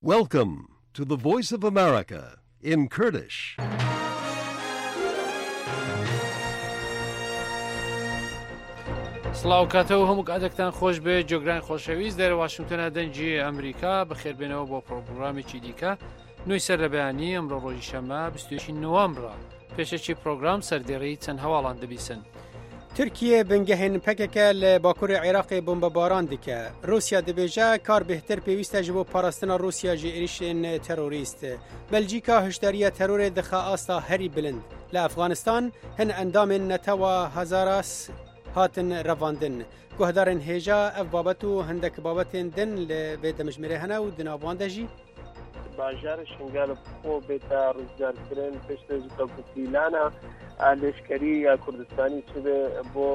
Welcome to the Voice of America in Kurdish. سڵاو کاتەوە هەموو کاتێکتان خۆش بێ جۆگران خۆشەویست دەرە واشنگتنە دەنجی ئەمریکا بەخێربێنەوە بۆ پرۆگرامێکی دیکە نوێی سەر لە بەیانی ئەمڕۆ ڕۆژی شەمە 22 نوامبرە پێشەکی پرۆگرام سەردێڕی چەند هەواڵان دەبیسن. ترکیه بنگهین پککه لباکور عراق بمباران دکه. روسیا دبیجه کار بهتر پیوسته جبو پاراستنا روسیا جی ایریشن تروریست. بلژیکا هشداری ترور دخا آستا هری بلند. لافغانستان هن اندام نتوا هزاراس هاتن رواندن. گهدارن هجا اف بابتو هندک بابتن دن لبید مجمره هنه و دنابوان دجی؟ باجار شنگال خو بیتا روزگار کرن پشت جتا بسیلانا لشکری یا کردستانی شده بو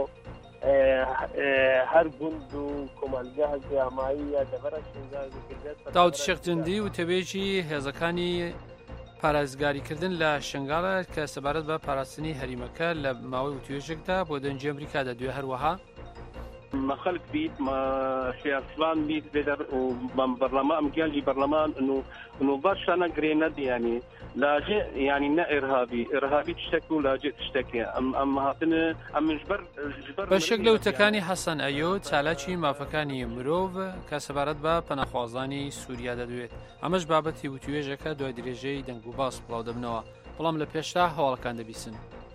هر گوند و کمالگاه زیامایی یا دبر شنگال کرده داود شیخ جندی و تبیجی هزکانی پارێزگاریکردن لە شنگالە کە سەبارەت بە پاراستنی هەریمەکە لە ماوەی وتوێژێکدا بۆ دەنجی ئەمریکادا دوێ هەروەها ما خلق بيت ما شياسلان بيت بدر وبرلمان مجالي برلمان انه برشا جريند يعني لاجئ يعني نا ارهابي تشتكي ولاجئ تشتكي اما هاتن ام جبر بەشێک لە وتەکانی حەسەن ئەیۆ چالاکی مافەکانی مرۆڤ کە سەبارەت بە پەناخوازانی سووریا دەدوێت ئەمەش بابەتی وتوێژەکە دوای درێژەی دەنگ و باس بڵاو دەبنەوە بەڵام لە پێشتا هەواڵەکان دەبیسن.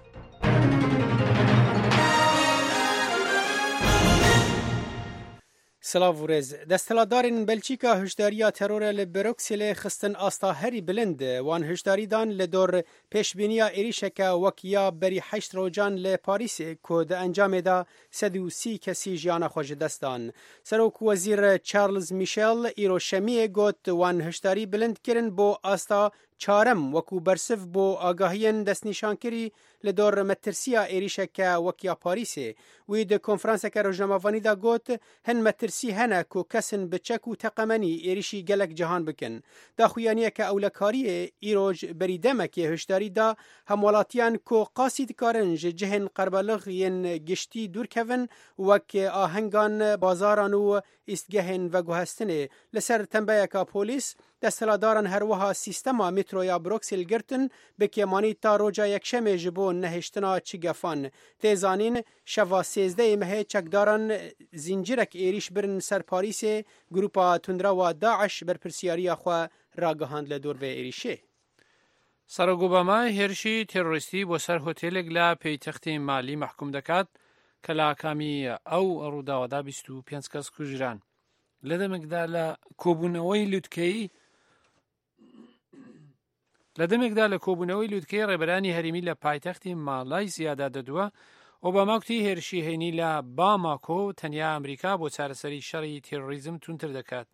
سلاو ورز دستلادارین بلژیکا هشداریا ترور لبروکسل خستن آستا هری بلند وان هشداری دان لدور پیشبینیا ایریشکا وکیا بری 8 روزان لپاریس کود انجام دا 130 کسی جیان خوش دستان. سروک وزیر چارلز میشل ایروشمی گوت وان هشداری بلند کرن بو آستا چارم وکو برسف بو آگاهین دست نشان کری لدور مترسیا ایریشکا وکیا پاریسه وی ده کنفرانس که روزنامه‌وانی دا گوت هن مترسی هنه کو کسن بچک و تقمنی ایریشی گلک جهان بکن. دا خویانیه که اولکاری ایروج بریدمک هشداری دا همولاتیان کو قاسید کارنج جهن قربالغ ین گشتی دور کون وک آهنگان بازاران و استگهن و گوهستنه لسر تنبیه که پولیس دستلاداران هروها سیستما مترویا بروکسل گرتن بکیمانی تا روجا یکشم جبو نهشتنا چگفان. تیزانین شوا 13 مه چکداران زنجیرک ایریش برن سر پاریس گروپا تندرا و داعش بر پرسیاریا خو راگهاند لدور و ایریشه. سەرۆک ئۆباما هێرشی تێرۆریستی بۆ سەر هۆتێلێک لە پەیتەختی مالی محکوم دەکات کە لە کامی ئەو ڕووداوەدا 25 کەس کوژران. لە دەمێکدا لە کۆبوونەوەی لووتکەی ڕێبەرانی هەرێمی لە پایتەختی مالایزیادا دەدووە. ئۆباما وتی هێرشی هێنی لە باماکۆ تەنیا ئەمریکا بۆ چارەسەری شەڕی تێرۆریزم تونتر دەکات.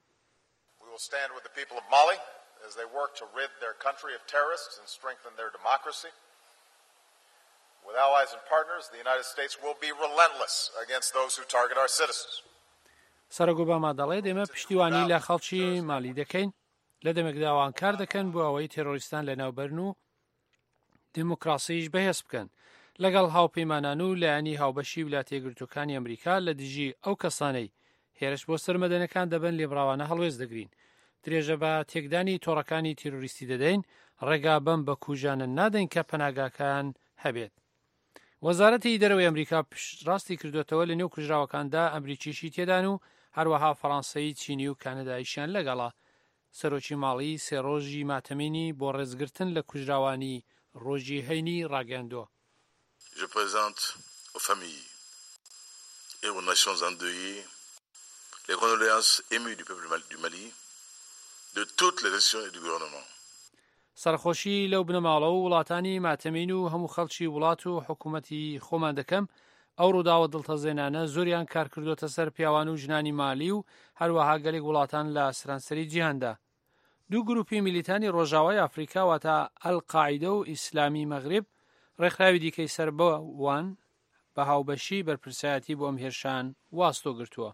as they work to rid their country of terrorists and strengthen their democracy. With allies and partners, the United States will be relentless against those who target our citizens. سەرۆک ئۆباما دەڵێت ئێمە پشتیوانی لە خەڵکی مالی دەکەین لە دەمێکدا ئەوان کار دەکەن بۆ ئەوەی تێرۆریستان لەناوبەرن و دیموکراسیش بەهێز بکەن لەگەڵ هاوپەیمانان و لایەنی هاوبەشی ویلایەتە یەکگرتووەکانی ئەمریکا لە دژی ئەو کەسانەی هێرش بۆ سەرمەدەنەکان دەبن لێبڕاوانە هەڵوێز دەگرین. درێژە بە تێکدانی تۆڕەکانی تیرۆریستی دەدەین ڕێگا بەم بە کوژانە نادەین کە پەناگاکان هەبێت. وەزارەتی دەرەوەی ئەمریکا پشتڕاستی کردوێتەوە لە نێو کوژراوەکاندا ئەمریکیشی تێدان و هەروەها فەڕەنسایی چینی و کانەدایشیان لەگەڵا. سەرۆکی ماڵی سێ ڕۆژی ماتەمێنی بۆ ڕێزگرتن لە کوژراوانی ڕۆژی هەینی ڕاگەاندووە. Je présente aux familles et aux nations endeuillées les condoléances émues du peuple du Mali de toutes les nations et du gouvernement. سەرخۆشی لەو بنەماڵە و وڵاتانی ماتەمین و هەموو خەڵکی وڵات و حکوومەتی خۆمان دەکەم. ئەو ڕووداوە دڵتەزێنانە زۆریان کار کردوتە سەر پیاوان و ژنانی مالی و هەروەها گەلێک وڵاتان لە سەرانسەری جیهاندا. دوو گروپی میلیتانی ڕۆژاوای ئەفریقا واتە ئەلقاعیدە و ئیسلامی مەغرب ڕێکخراوی دیکەی سەر بەوان بە هاوبەشی بەرپرسایەتی بۆ ئەم هێرشان واستۆ گرتووە.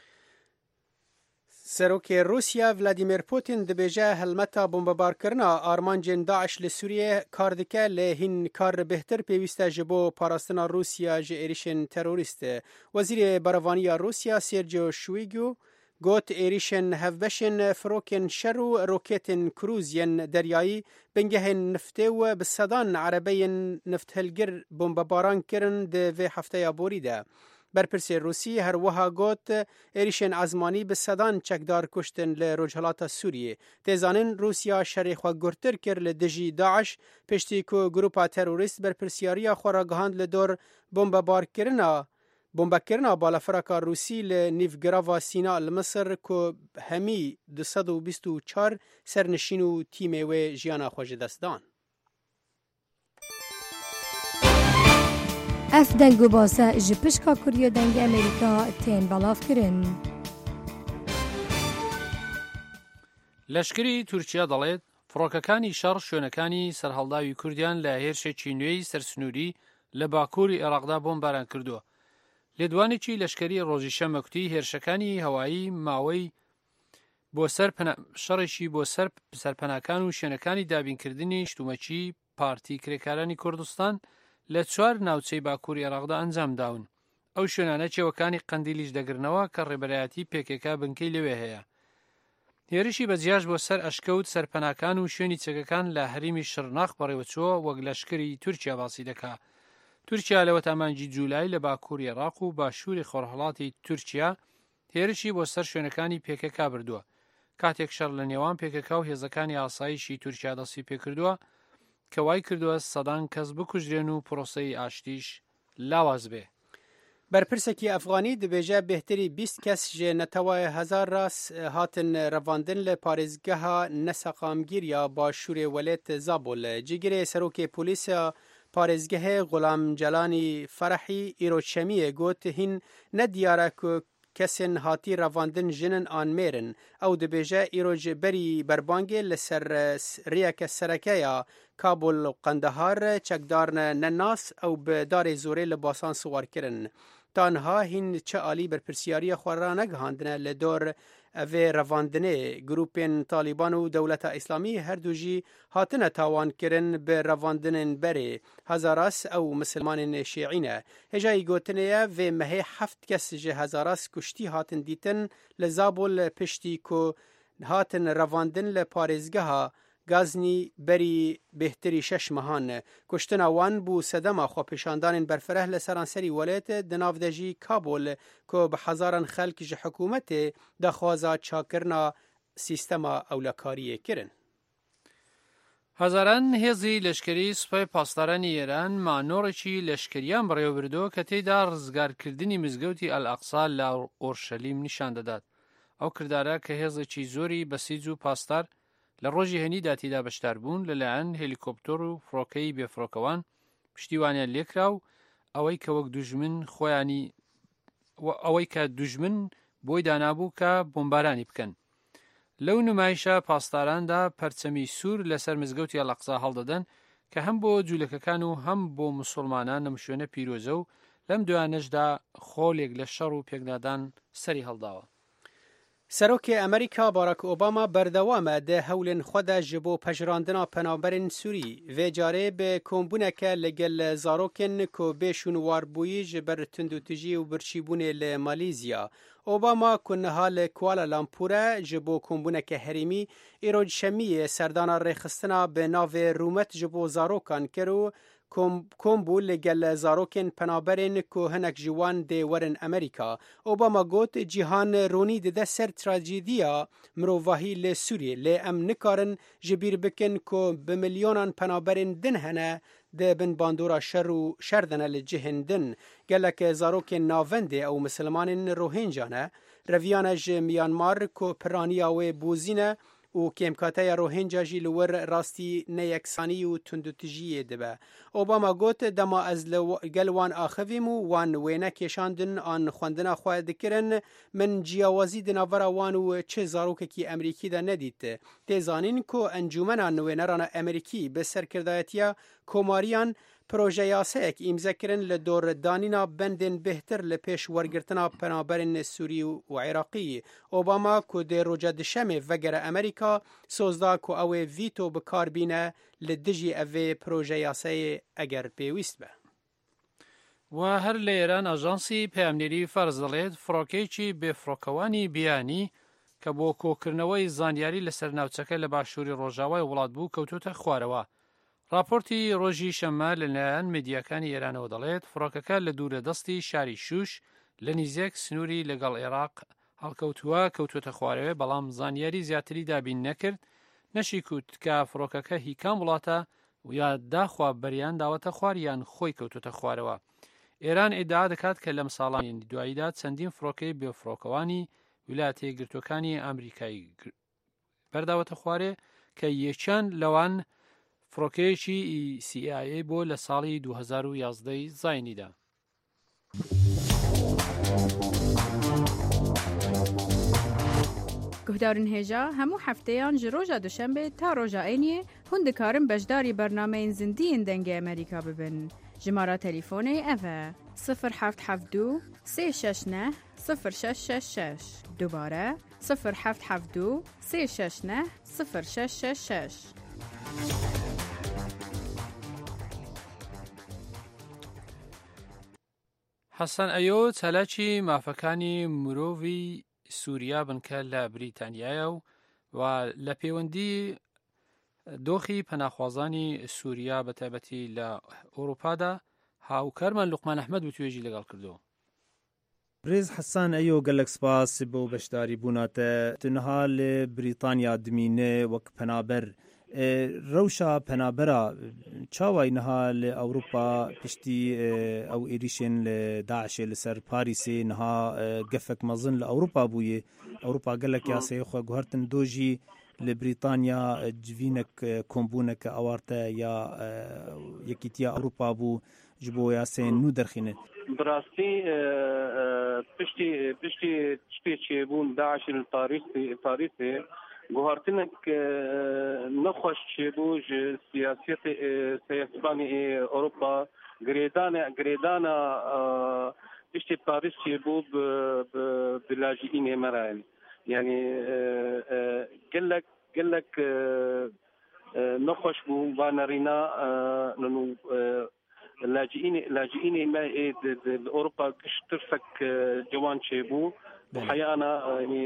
سروک روسیا ولادیمیر پوتین دبیجه هلمتا بمبارکرنا آرمانجین داعش لسوریه کار دکه لهین کار بهتر پیوسته جبو پاراستنا روسیا جه ایریشن تروریست. وزیر بروانی روسیا سرجیو شویگو گوت ایریشن هفبشن فروکن شرو روکتن کروزین دریایی بنگهن نفته و بسدان عربین نفت هلگر بمباران کرن ده و هفته بوری ده. برپرسی روسی هر وها گوت ایریشن ازمانی بسدان چکدار کشتن لرجحلات سوریه. تیزانن روسیا شریخ و گرتر کر لدجی داعش پشتی که گروپا تروریست برپرسیاریا خوراگهاند لدور بمبکرنا بالافرکا روسی لنیوگراوا سینا لمصر که همی 224 سرنشین و تیمه و جیانا خوش دستدان. اف دنگو باسه جپشکا کوریا دنگ امریکا تین بلاف کرن. لشکری تورکیا دەڵێت فڕۆکەکانی شەڕ شوێنەکانی سەرهەڵداوی کوردیان لە هێرشێکی نوێی سەرسنووری لە باکووری عێراقدا بۆمباران کردووە. لێدوانێکی لەشکری ڕۆژی شەمەکوتی هێرشەکانی هەوایی ماوەی بۆ شەڕێکی بۆ سەر سەرپەناکان و شوێنەکانی دابینکردنی شتومەچی پارتی کرێکارانی کوردستان لە 4 ناوچەی باکووری عێراقدا ئەنجام داون. ئەو شوێنانە چێوەکانی قەندیلیش دەگرنەوە کە ڕێبەرایەتی پێکێکا بنکەی لەوێ هەیە. هێرشی بەجیاش بۆ سەر ئەشکەوت سەرپەناکان و شوێنی چێگەکان لە هەریمی شرناخ بەڕێوەچووە وەک لەشکری تورکیا باسی دەکا. تورکیا لە وەتامانجی جوولای لە باکووری عێراق و باشووری خۆرهەڵاتی تورکیا هێرشی بۆ سەر شوێنەکانی پێکەکا بردووە. کاتێک شەڕ لە نێوان پێکەکا و هێزەکانی ئاسایشی تورکیا دەستی پێکردووە کە وای کردووە سەدان کەس بکوژرێن و پرۆسەی ئاشتیش لاواز بێ. برپرسکی افغانی دبیجه بهتری 20 کس جه نتوای 1000 راس هاتن رواندن لپارزگاه نسقامگیر یا با شور ولایت زابل. جگری سروک پلیس پارزگاه غلام جلانی فرحی ایروچمی گوت هین ندیاره که کسین هاتی رواندن جنن آن میرن او دبیجه ایروج بری بربانگی لسر ریاک سرکه یا کابل و قندهار چکدارن نناس او به دار زوره لباسان سوار کرن. تانها هین چه عالی برپرسیاری خورا نگهاندنه لدور اوه رواندنه گروپین طالبان و دولت اسلامی هر دوجی هاتنه تاوان کرن به رواندنن بره هزاراس او مسلمان شیعینه. هجای گوتنه و مهی 7 کس جه هزاراس کشتی هاتن دیتن لزابل پشتی که هاتن رواندن لپارزگاه گازنی بری بهتری 6 ماهان. کشتن وان بو سدما خو پیشاندان برفره لسرانسری ولایت دناودجی کابل که به هزاران خلک ج حکومت دخوازا چاکرنا سیستما اولکاری کرن. هزاران هێزی لەشکری سوپای پاسدارانی ئێران مانۆڕێکی لەشکریان بەڕێوەبردووە کە تێیدا ڕزگارکردنی مزگەوتی ئەلئەقسا لە ئۆرشەلیم نیشان دەدات. ئەو کردارە کە هێزێکی زۆری بەسیج و پاسدار لە ڕۆژی هەنیدا تێدا بەشدار بوون لەلایەن هێلیکۆپتۆر و فڕۆکەی بێفڕۆکەوان پشتیوانیان لێکرا و ئەوەی کە وەک دوژمن خۆیانی ئەوەی کە دوژمن بۆی دانابوو کە بۆمبارانی بکەن. لەو نمایشە پاسداراندا پەرچەمی سوور لەسەر مزگەوتی ئەلەقسا هەڵدەدەن کە هەم بۆ جوولەکەکان و هەم بۆ موسڵمانان لەم شوێنە پیرۆزە و لەم دوانەشدا خۆلێک لە شەڕ و پێکدادان سەری هەڵداوە. سروک امریکا باراک اوباما بردوامه ده هولن خود جبو پجراندنا پنابرین سوری و جاره به کمبونک لگل زاروکن که بشون واربویی جبر تندوتجی و برشیبون لمالیزیا. اوباما کنها لکوالا لامپوره جبو کمبونک هریمی ایروج شمی سردان رخستنا به ناو رومت جبو زاروکان کرو کومبو لگل زاروکن پنابرین که هنک جوان ده ورن امریکا. اوباما گوت جیهان رونی ده سر تراجیدیا مروواهی لسوری لی ام نکارن جبیر بکن که بملیونان پنابرین دن هنه ده بن باندورا شردنه لجهندن گلک زاروکن ناونده او مسلمان روهینجانه رویانج میانمار که پرانیا و بوزینه و کمکاتای روهینجا جی لور راستی نیکسانی و تندوتجیه دبه. اوباما گوت دما از گلوان آخویم و وان وینه کشاندن آن خواندن خواه دکرن من جیاوازی دناورا وان و چه زاروک کی امریکی دا ندید. تیزانین که انجومن نوینران امریکی به سرکردایتیا کوماریان پروژه یاسه اک امضا کرن لدور دانینا بندن بهتر لپیش ورگرتنا پنابرین سوری و عراقی. اوباما که در روجا دشمه وگر امریکا سوزدا که او ویتو بکار بینه لدجی او پروژه یاسه اگر پیویست به. و هەر لە ئێران ئاژانسی پەیامنێری فەرز دەڵێت فڕۆکەیەکی بێفڕۆکەوانی بیانی کە بۆ کۆکردنەوەی زانیاری لەسەر ناوچەکە لە باشووری ڕۆژاوای وڵات بوو کەوتوتە خوارەوە. راپۆرتی ڕۆژی شەممە لەلایەن میدیاکانی ئێرانەوە دەڵێت فڕۆکەکە لە دوورە دەستی شاری شوش لە نزیک سنووری لەگەڵ عێراق هەڵکەوتووە کەوتوتە خوارەوە، بەڵام زانیاری زیاتری دابین نەکرد. نەشی کوت کە فڕۆکەکە هیکام وڵاتە و یا داخوا بەریان داوەتە خواریان خۆی کەوتوتە خوارەوە. ئێران ئیدعا دەکات کە لەم ساڵانی دواییدا چەندین فڕۆکەی بێفڕۆکەوانی ویلایەتە یەکگرتووەکانی ئەمریکای بەرداوەتە خوارێ کە یەکیان لەوان فڕۆکەیەکی CIA بۆ لە ساڵی 2011 زاینیدا. گهدارن هێژا هەموو هەفتەیان ji ڕۆژا دوشەمبێ تا ڕۆژا عینیê hûn dikarin beşdarî bernameyên zindiyên dengê Amerîka bibin. Jimara telîfonê ev e 0772 369 0666. Dubare 0772 369 0666. حەسەن ئەیۆ چالاکی مافەکانی مرۆڤی سووریا بنکە لە بریتانیایە و لە پەیوەندی دۆخی پەناخوازانی سووریا بە تایبەتی لە ئەوروپادا هاوکارمان لوقمان ئەحمەد و توێژی لەگەڵ کردەوە. برێز حەسان ئەیۆ گەلک سپاس بۆ بەشداری بووناتە تنها لە بریتانیا دمینە وەک پەنابەر ڕەوشە پەنابەرە چاوای نەها لە ئەوروپا پشتی ئەو ئێریشێن لە داعشێ لەسەر پاریسێ نەها گەفەک مەزن لە ئەوروپا بوویە ئەوروپا گەلک یاسەیە خۆ گوهرتن دۆژی لە بریتانیا جوینەک کۆمبوونەکە ئەوارتە یا یەکیتیا ئەوروپا بوو ji bo yasên nû derxîne. Bi rastî piştî tiştê çêbûn Daişê li Parîsê guhartinek nexweş çêbû ji siyasiyetê siyasîbanê Ewropa girêdana tiştê Parîs çêbû bi lajîînê me re yani gelek nexweş bû vanarîna لاجئين ما اوروبا ترفك جوان شيبو حيانا يعني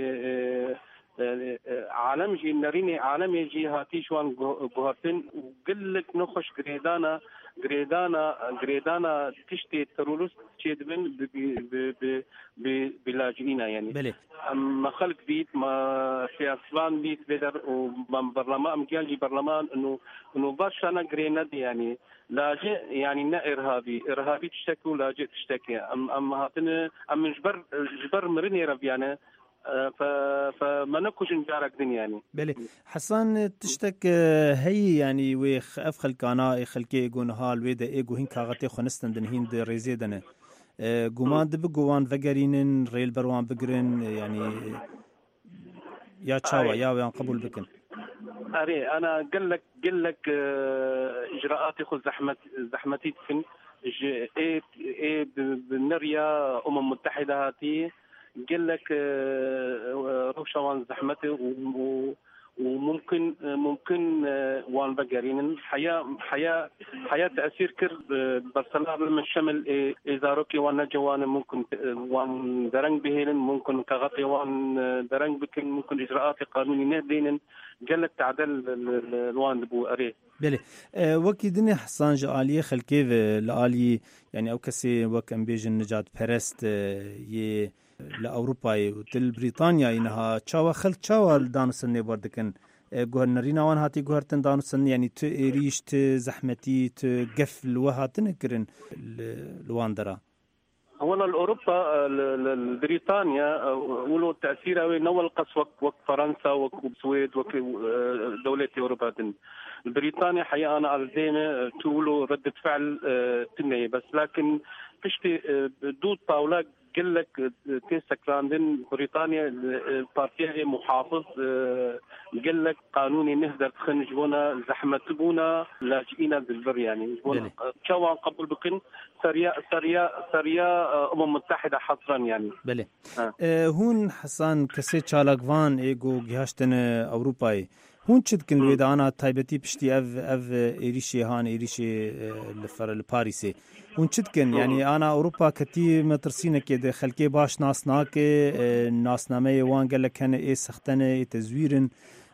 عالم جي نريني عالم جي هاتي شوان غوهرتن وقلك نخش غريدانا تشتي ترولوس تشيدبن بلاجئين يعني بله ما خلق بيت ما سياسان بيت بدر ومن برلمان مجال برلمان انه باشانا غريند يعني لاجئ يعني نا ارهابي تشتكي ولاجئ تشتكي ام هاتنا ام جبر مرني ربيانه فما نكوش نجارك دنيا يعني بله حسن تشتك هي يعني ويخ افخل كانا خلكي يقون هال ويدا ايغو هين كاغتي خنستن دن هين دي ريزيدنه گومان دب گوان وگرینن ریل بروان بگرن يعني يا تشاوا يا ويان قبول بكن اري انا قال لك اجراءاتي خذ زحمتي فين ايه بالنريا متحده هاتي قال لك روشوان زحمتي وممكن وان بقرين حياة تأثير كر برسلار من شمل إزاروكي وانا جوان ممكن وان درنگ بهيلن ممكن كغطي وان درنگ بكن ممكن إجراءات قانوني نهدين قالت تعدل الوان بو أريه بله وكي دني حسان جالية خلكيف لآلي يعني أو كسي وكم بيجن نجات پرست يه لأوروبای و تل بریتانیا اینها چاوا خلق چاوا دانوسن نبردکن گوهرنرین آن هاتی گوهرتن دانوسن يعني تو ایریش تو زحمتی تو قفل وهاتن کرن لواندرا اولا الاوروبا بريطانيا ولو تاثير اوي نول قص وك فرنسا وك السويد وك دولة اوروبا بريطانيا حقيقة انا الزينه تولو ردة فعل تنية بس لكن فيشتي دود طاولة قال لك تيسكراندن بريطانيا البارتيه محافظ قال لك قانوني نهدر خنجبونا زحمتبونا لاجئين بالبر يعني شوان قبل بقن سريا متحده حصرا يعني بله هون حسن كسي چالاگوان ايگو گهشتن اوروپای هون چدکن لویدانا تایبتی پشتی اف ایریشی هان ایریشی لپاریسی هون چدکن یعنی آنا اوروپا کتی مترسینه که ده خلکی باش ناسناکه ناسنامه وان گلکن ای سختنه ای تزویرن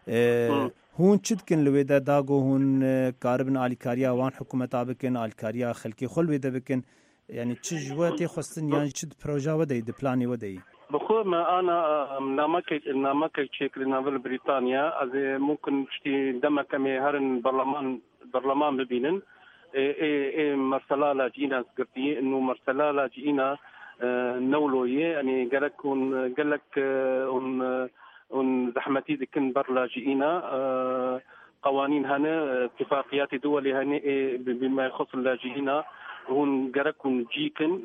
هون چدکن لویدا داگو هون کاربن آلیکاریا وان حکومتا بکن آلیکاریا خلکی خل ویدا بکن يعني تشجواتي خصن يعني تشد بروجا ودي دبلاني ودي بخور ما انا نامك شكل نافل بريطانيا از ممكن تشتي دم كمي هرن برلمان ببينن اي مرسلا لاجينا سكرتي انه مرسلا لاجينا نولويه يعني قال لك ان زحمتي دكن برلاجينا قوانين هنا اتفاقيات دولي هنا بما يخص اللاجئين هون جركون جيكن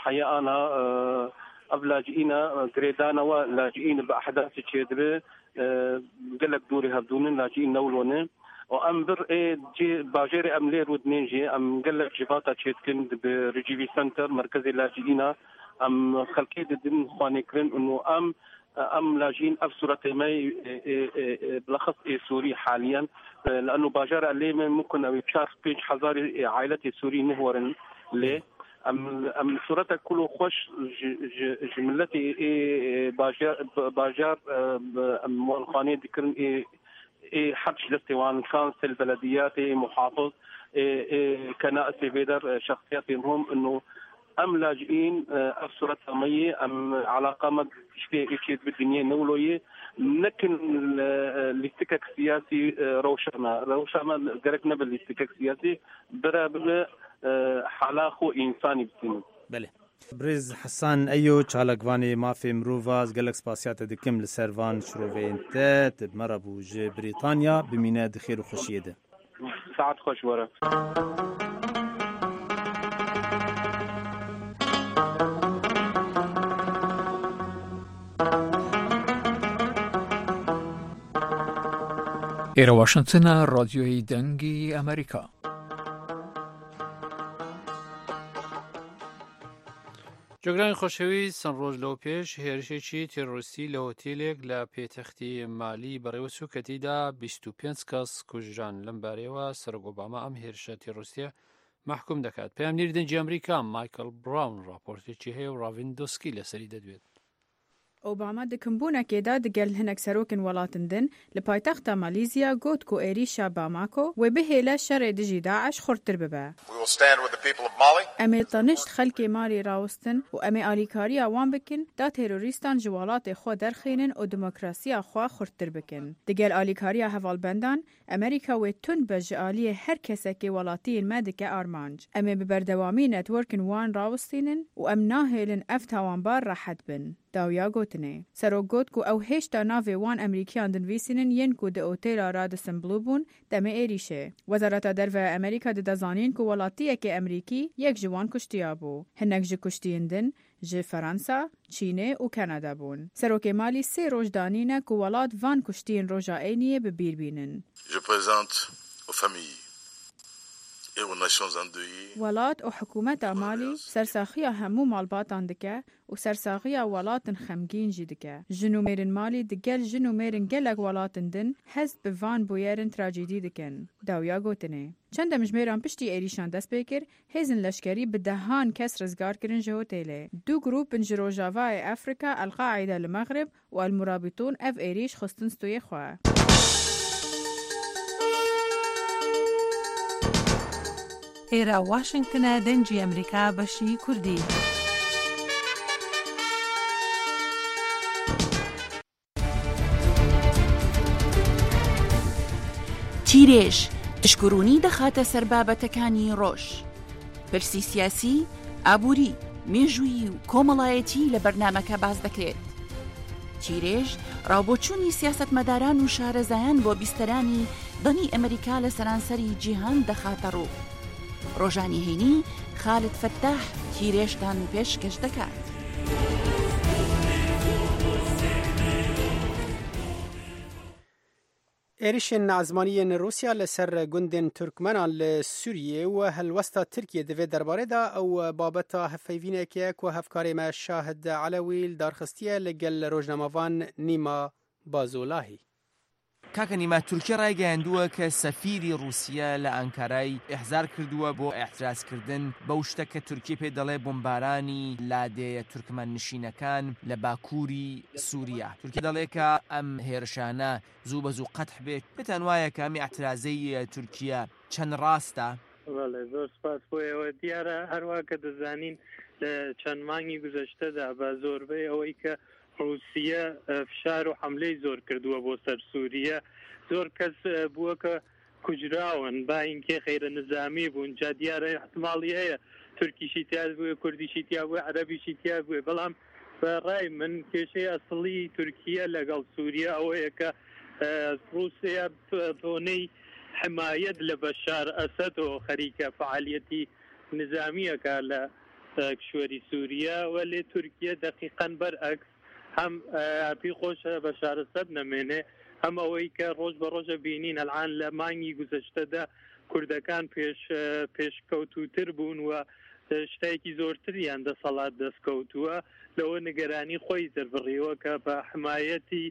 حيانا لاجئين جريدانا ولاجئين بأحداث تشيدر قال لك دوري هبدون لاجئين نولونه وأمبر جي باجيري أملير ودنينجي أم قال لك جباتا تشيدكن بريجيفي سنتر مركز اللاجئين أم خلقي دين خوانيكرن إنه أم لاجئين أفسرة ماي بلخص سوري حاليا لأنه باجار اللي ممكن أو يتشارك بيج حزاري عائلة سوري نهورن ليه أم صورتها كله خوش جملتي باجار موالخاني ذكرن حبش الاستوان كانسل البلديات محافظ كنائس بيدر شخصياتهم إنه أم لاجئين أفسرتها مي أم علاقة ما شيء بالدنيا نولوية لكن الاستكاك السياسي روشنا قرقنا بالاستكاك السياسي برا حلاخو إنساني بسنو بله بريز حسان أيو چالقواني ما في مروفاز قالك سباسيات دكم لسيرفان شروفين تات بمربو جي بريطانيا بميناء دخير وخشية ده ساعات خوش ورا إيرا واشنطن راديوي دنگی أمريكا جۆگرانی خۆشەویست چەند ڕۆژ لەو پێش هێرشێکی تێرۆریستی لە هۆتێلێک لە پێتەختی مالی بەڕێوە سوکەتیدا 25 کەس کوژران لەم بارەیەوە سەرۆک ئۆباما ئەم هێرشە تێرۆریستیە محکوم دەکات. پەیامنێری دەنگی ئەمریکا مایکل براون راپۆرتێکی هەیە و ڕاڤین دۆسکی لەسەری دەدوێت. ئۆباما دکمبوونەکێدا دەگەل هەنێک سەرۆکن وڵاتن دن لە پایتەختە مالیزیا گوت و عێریشە باماکۆ وێ بهێلە شەڕێ دژی داعش خورتر ببە. ئەمێ تەنیشت خەلکێ مالی ڕاوستن و ئەمێ ئالیکاریە وان بکن دا تێرۆریستان ji وڵاتێ خۆ دەرخێنن و دموکراسیە خوا خورتر بکن. دەگەل ئالیکاریە هەڤاڵبەندان ئەمریکا وێ تون بە ji ئالیە هەر کەسێکی وڵاتیین مە دکە ئارمانج. ئەمێ ببەردەوامی نەتوەرکن وان ڕاوستینن و ئەم ناهێلن ئەف تاوانبار ڕەحەت بن. داویا گوتنێ سەرۆک گوت و ئەو هێشتا ناوێ وان ئەمریکیان دنویسینن یەن و دە ئۆتێلا رادسن بلو بوون دەمە ئێریشێ. وەزارەتە دەرڤە ئەمریکا دەدەزانین و وڵاتیەکێ ئەمریکی یەک ji wan کوشتیا بوو. هەنێک ji کوشتیین din ji Fransa, Çînê û Kanada bûn. Serokê malî 3 roj danîne ku welat van kuştiyên roja Êniyê bi bîr bînin. Je présente aux familles et aux nations endeuillées. Welat û hikûmeta malî sersaxiya hemû malbatan dike û sersaxiya welatin xemgîn jî dike. Ji nûmerên malî digel ji nûmerên gelek welatin din hest bi van bûyerên trajîdî dikin. Dawiya gotinê. Çend mijmêran piştî êrîşan dest pê kir, hêzin leşkerî bi dehan kes rizgar kirin ji hotêlê. Du grûpin ji Rojavayê Afrika, El-Qaîda li Megreb û El-Murabitûn ev êrîş xistin stûyê xwe. ئێرە واشنگتنە دەنگی ئەمریکا بەشی کوردی. تیرێژ شکرونی دەخاتە سەر بابەتەکانی ڕۆژ. پرسی سیاسی، ئابووری، مێژووی و کۆمەڵایەتی لە بەرنامەکە باز دەکرێت. تیرێژ ڕاوبۆچوونی سیاسەتمەداران و شارەزایان بۆ بیستەرانی دەنی ئەمریکا لە سەرانسەری جیهان دەخاتە ڕوو. ڕۆژانی هەینی خالد فەتاح تیرێژتان پێشکەش دەکات. êrişên ezmaniyên Rûsya li ser gundên Türkmenan li Sûriyê û helwesta Tirkiye divê derbarê da ew babeta hevpeyvînekê ku hevkarê me Şahid Elewî darxistiye li gel rojnamavan Nîma Bazolahî. کاکەنیما تورکیا ڕایگەیاندووە کە سەفیری رووسیا لە ئەنکارای ئەحزار کردووە بۆ ئاعترازکردن بەو شتە کە تورکیا پێ دەڵێ بۆمبارانی لادێیە تورکمان نشینەکان لە باکووری سووریا. تورکیا دەڵێ کە ئەم هێرشانە زوو بە زوو قەتح بێت. پێتان وایە کە ئەمی ئاعترازەی تورکیا چەند ڕاستە؟ زۆر سپاس بۆیەوە دیارە هەروە کە دەزانین لە چەند مانگی گوزەشتەدا بە زۆربەی ئەوەی کە رووسیا فشار و حملەی زۆر کردووە بۆ سەر سووریا، زۆر کەس بووە کە کوژراون با اینکە خەیرە نظامی بوون. جا دیارە احتماڵی هەیە تورکیشی تیا بووە، کوردیشی تیا بووە، عەرەبیشی تیا بووە، بەڵام بەڕای من کێشەی ئەسڵی تورکیا لەگەڵ سووریا ئەوەیە کە رووسیا تۆنەی حمایەت لە بەشار ئەسەدەوە خەریکە فعالیەتی نظامیەکە لە کشوەری سووریا، و لێ تورکیا دقیقاً بەرعەکس هەم پێی خۆشە بەشار ئەسەد نەمێنێ، هەم ئەوەی کە ڕۆژ بە ڕۆژە بینین ئەلعان لە مانگی گوزەشتەدا کوردەکان پێشکەوتوتر بوون و شتێکی زۆرتریان دەسەڵات دەستکەوتووە، لەوە نیگەرانی خۆی دەربڕیەوە کە بە حمایەتی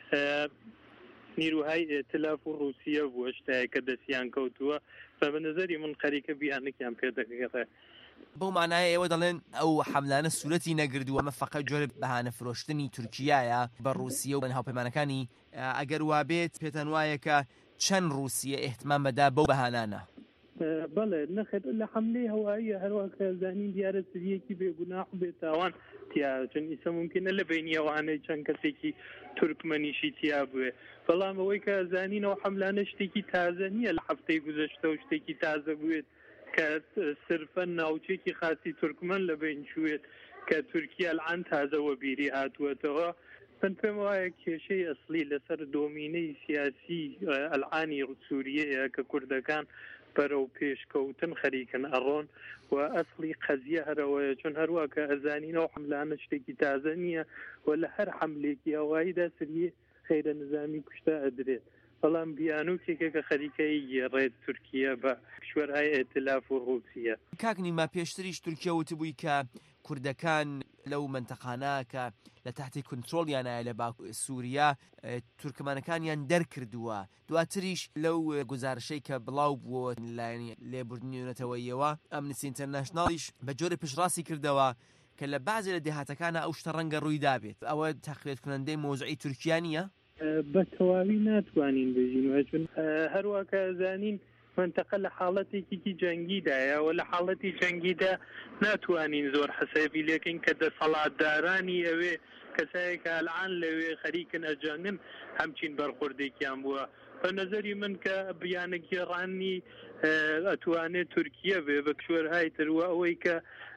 نیروهای ئێتلاف و رووسیا بووە شتایە کە دەستیان کەوتووە، بە نظری من خەریکە بیانێکیان پێ دەگەڕێت. بەو مانایە ئێوە دەڵێن ئەو حەملانە سوورەتی نەگردووە، ئەمە فەقەت جۆرە بەهانە فرۆشتنی تورکیایە بە رووسیا و بە هاوپەیمانەکانی. ئەگەر وا بێت پێتان وایە کە چەند رووسیا ئێحتمام بەدا بەو بەهانانە؟ بەڵێ نەخێت لە حملەی هەواییە هەروە کە زانین دیارە سریەکی بێگوناح و بێتاوان تیا، چەند ئیسە ممکنە لە بینی ئەوانەی چەند کەسێکی تورکمەنیشی تیا بوێ، بەڵام ئەوەی کە زانینەوە حملانە شتێکی تازە نییە، لە هەفتەی گوزەشتە و شتێکی تازە بوێت کە سرفەن ناوچێکی خاصی تورکمەن لە بین چوێت کە تورکیا الان تازەوە بیری هاتووەتەوە. من پێم وایە کێشەی ئەسلی لەسەر دۆمینەی سیاسی ئەلعانی سووریەیە کە کوردەکان بەرەو پێشکەوتن خەریکن ئەڕۆن، و ئەسلی قەزیە هەرەوەیە، چون هەروە کە ئەزانینەوە حملانە شتێکی تازە نییە و لە هەر حملێکی هەواییدا سریە خەیرە نظامی کوشتە ئەدرێت، بەڵام بیانوتێکە کە خەریکەی گێڕێت تورکیا بە کشوەرهای ئێتلاف و رووسیا. کاکنیما پێشتریش تورکیا وتبووی کە کوردەکان لەو منتەقانە کە لە تحتی کنترۆڵیانایە لە سووریا تورکمانەکانیان دەرکردووە، دواتریش لەو گزارشەی کە بڵاو بووە لایەنی لێبوردنیونەتەوەیەوە ئەمنستی ئینتەرناشناڵیش بە جۆرە پشتڕاستی کردەوە کە لە بازی لە دێهاتەکانە ئەو شتە ڕەنگە ڕووی دابێت. ئەوە تەقویت کنەندەی مۆزوعی تورکیا نییە؟ بە تەواوی ناتوانین بژینەوە، چون هەروە کە زانین منطقه لە حاڵەتێکی جەنگیدایە و لە حاڵەتی جەنگیدا ناتوانین زۆر حسابی لێکین کە دەسەڵاتدارانی ئەوێ کەسایەکە ئەلعان لەوێ خەریکن ئەجەنگن هەمچین بەرخوردێکیان بووە. بە نەزەری من کە بیانە گێڕانی ئەتوانێت تورکیا بێ بە کشوەرهای ترەوە ئەوەی کە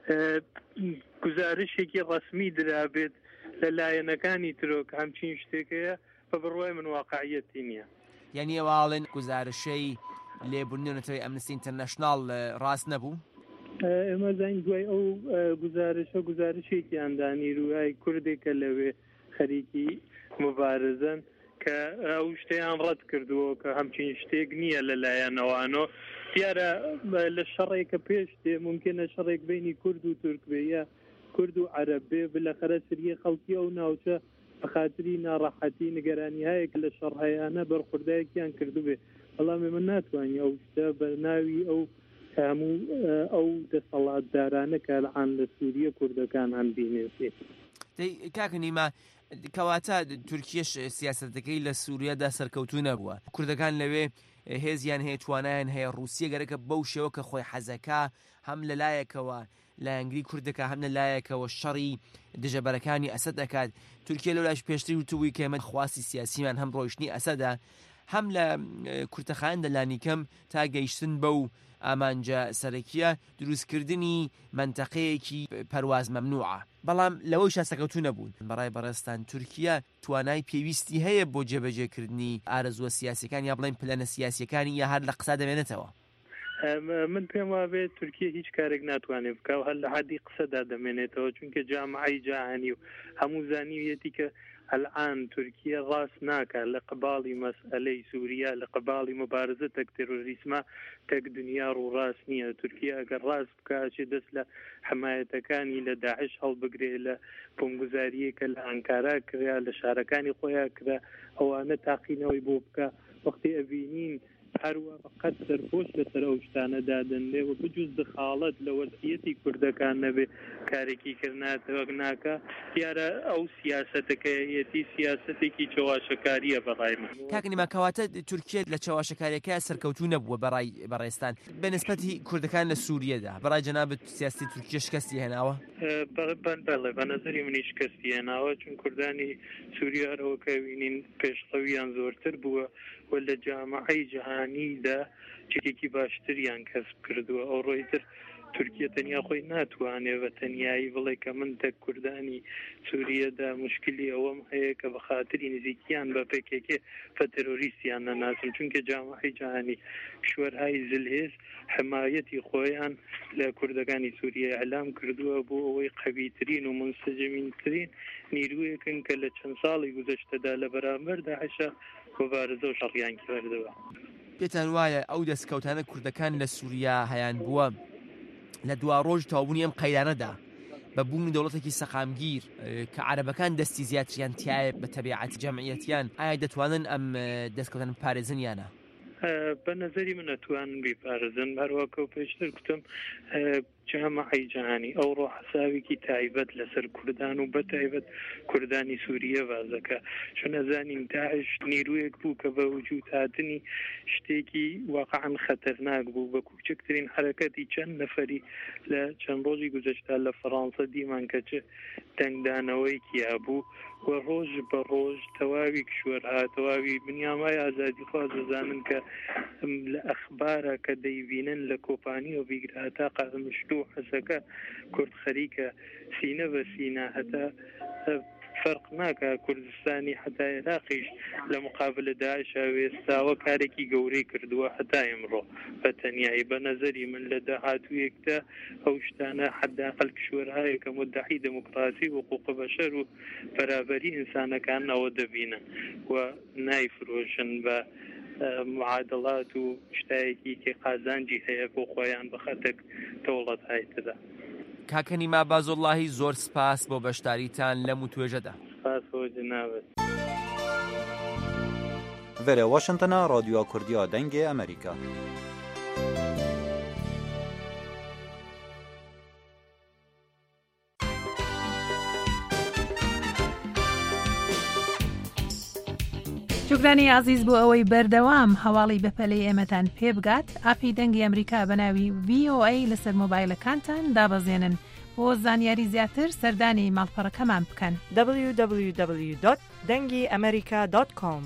گزارشێکی ڕەسمی درابێت لە لایەنەکانی ترۆ کە هەمچین شتێکەیە بە بڕوای من واقعیەتی نییە. یعنی ئەواڵێن گزارشەی لێبوردنیونەتەوەی ئەمنستی ئینتەرنەشناڵ ڕاست نەبوو؟ ئێمە زانگ دوای ئەو گزارشێکی ئەندانی ڕووای کوردێکە لەوێ خەریکی مبارزن کە ئەو شتیان ڕەت کردووە کە هەمچین شتێک نییە لەلایەنەوەوانۆ. دیارە لە شەڕێکە پێش دێ ممکنە شەڕێک بینی کورد و تورک بێ یا کورد و عەرەب بێ، بلەخەرە سریە خەڵکی ئەو ناوچە بە خاتری ناڕەحەتی نیگەرانی هەیە کە لە شەڕهەیانە بەرخوردایەکیان کردو بێ، بەڵام من ناتوانانی ئەو شتە بەرناوی ئەو هەموو ئەو دەسەڵاتدارانە کە لەعان لە سووریە کوردەکان هەم بینێسێ. کاکنیما کەواتە تورکیش سیاسەتەکەی لە سووریادا سەرکەوتوو نەبووە، کوردەکان لەوێ هێزیان هەیە توانایان هەیە رووسیا گەرەکە بەو شێوە کە خۆی حەزەکە هەم لەلایەکەوە لایەنگری کوردەکە هەم لەلایەکەوە شەڕی دژەبەرەکانی ئەسەد دەکات. تورکیا لەولاش پێشتری وتووی کە ئێمە خواستی سیاسیمان هەم ڕۆیشتنی ئەسەدە هەم لە کورتەخان دەلانیکەم تا گەیشتن بەو ئامانجە سەرەکیە دروستکردنی منتەقەیەکی پەرواز مەمنوعە، بەڵام لەوەی شاسەکەوتو نەبوون. بەڕای بەڕێستان تورکیا توانای پێویستی هەیە بۆ جێبەجێکردنی ئارەزووە سیاسیەکان یا بڵێن پلەنە سیاسیەکانی یا هەر لە قسە دەمێنێتەوە؟ من پێم وابێت تورکیا هیچ کارێک ناتوانێت بکە و هەر لە حەدی قسەدا دەمێنێتەوە، چونکە جامعی جاهانی و هەموو زانیویەتی کە الآن تورکیا ڕاست ناکە لە قباڵی مەسئلەی سووریا لە قباڵی مبارزە تەک تێرۆریسمە تەک دنیا ڕووڕاست نییە. تورکیا ئەگەر ڕاست بکاتێ دەست لە حمایەتەکانی لە داعش هەڵبگرێ لە بۆمگوزاریەکە لە ئەنکارا کرا لە شارەکانی خۆیان کرا ئەوانە تاقینەوەی بۆ بکە وەختی ئەبینین هەروە بەقەت سەرپۆش لەسەر ئەو شتانە دادەنێ و بجوز دخاڵەت لە وەزعیەتی کوردەکان نەبێ کارێکی کردناتەوە ناکە دیارە ئەو سیاسەتەکەیەتی سیاسەتێکی چاواشەکاریە بەڕای من. کاکنیما کەواتە تورکیا لە چاواشەکاریەکە سەرکەوتوو نەبووە بەڕێستان بە نسبەتی کوردەکان لە سووریەدا بەڕای جەنابەت سیاستی تورکیا شکستی هێناوە؟ بەڵێ بە نەزەری منی شکستی هێناوە چون کوردانی سووریا هەرەوەکە بینین پێشقەویان زۆرتر بووە و لە جامعەی جیهانیدا چێکی باشتریان کەسب کردووە. ئەو ڕۆیتر تورکیا تەنیا خۆی ناتوانێ بە تەنیایی بڵێ کە من تەک کوردانی سووریەدا مشکلی ئەوەم هەیە کە بە خاتری نزیکیان بە پێکێکێ بە تەرۆریستیان نەناسم چونکە جامعەی جیهانی کشوەرهای زلهێز حمایەتی خۆیان لە کوردەکانی سووریا ئەعلام کردووە بۆ ئەوەی قەویترین و منسجمینترین نیرویەکن کە لە چەند ساڵی گوزەشتەدا لە بەرامبەر داعشە مبارزە و شەڕیان کردووە. پێتان وایە ئەو دەستکەوتانە کوردەکان لە سووریا هەیان بووە لە دوا ڕۆژ تاوبوونی ئەم قەیرانەدا بە بوونی دەوڵەتێکی سەقامگیر کە عەرەبەکان دەستی زیاتریان تایە بە تەبیعەتی جەمعیەتیان ئایا دەتوانن ئەم دەستکەوتان پارێزنیانە؟ بە نەزەری من ئەتوانن بیپارێزن هەروەکە و پێشتر گوتم جامعەی جیهانی ئەو ڕۆحەساوێکی تایبەت لەسەر کوردان و بە تایبەت کوردانی سووریە وازەکە چون ئەزانین داعش نیرویەک بوو کە بە وجود هاتنی شتێکی واقعاً خەتەرناک بوو بە کوچکترین حرەکەتی چەند نەفەری لە چەند ڕۆژی گوزەشتا لە فەڕەنسا دیمان کە چه دەنگدانەوەیکیا بوو و ڕۆژ بە ڕۆژ تەواوی کشوەرها تەواوی بنیامای ئازادی خواز دەزانن کە لە ئەخبارە کە دەیبینن لە کۆپانی و بیگراتا قەمشتو حەسەکە کورد خەریکە سینە بە سینە هەتا فەرق ناکە کوردستانی حتا عێراقیش لە مقابلە داعشە وێستاوە کارێکی گەورەی کردووە هەتا ئێمڕۆ بە تەنیایی بە نەزەری من لە داهاتوویەکدا ئەو شتانە حداقل کشوەرهایە کە مدعی دموکراسی و حقوق بەشەر و بەرابەری ئینسانەکان ئەوە دەبینن و نایفرۆشن بە معادلات و شتایەکی کە قازانجی هەیە بۆ خۆیان بەخەتێک دەوڵەت هایتدا. کاکەنیما بازۆڵڵاهی زۆر سپاس بۆ بەشداریتان لەم و توێژەدا. سپاس بۆ جنابەت. Vere Washingtona Radyoya Kurdiya Dengê Amerîka. جوگرانی عزیز بۆ ئەوەی بەردەوام هەواڵی بەپەلەی ئێمەتان پێ بگات ئاپی دەنگی ئەمریکا بە ناوی VOA لەسەر مۆبایلەکانتان دابەزێنن بۆ زانیاری زیاتر سەردانی ماڵپەڕەکەمان بکەن www.dengiamerika.com.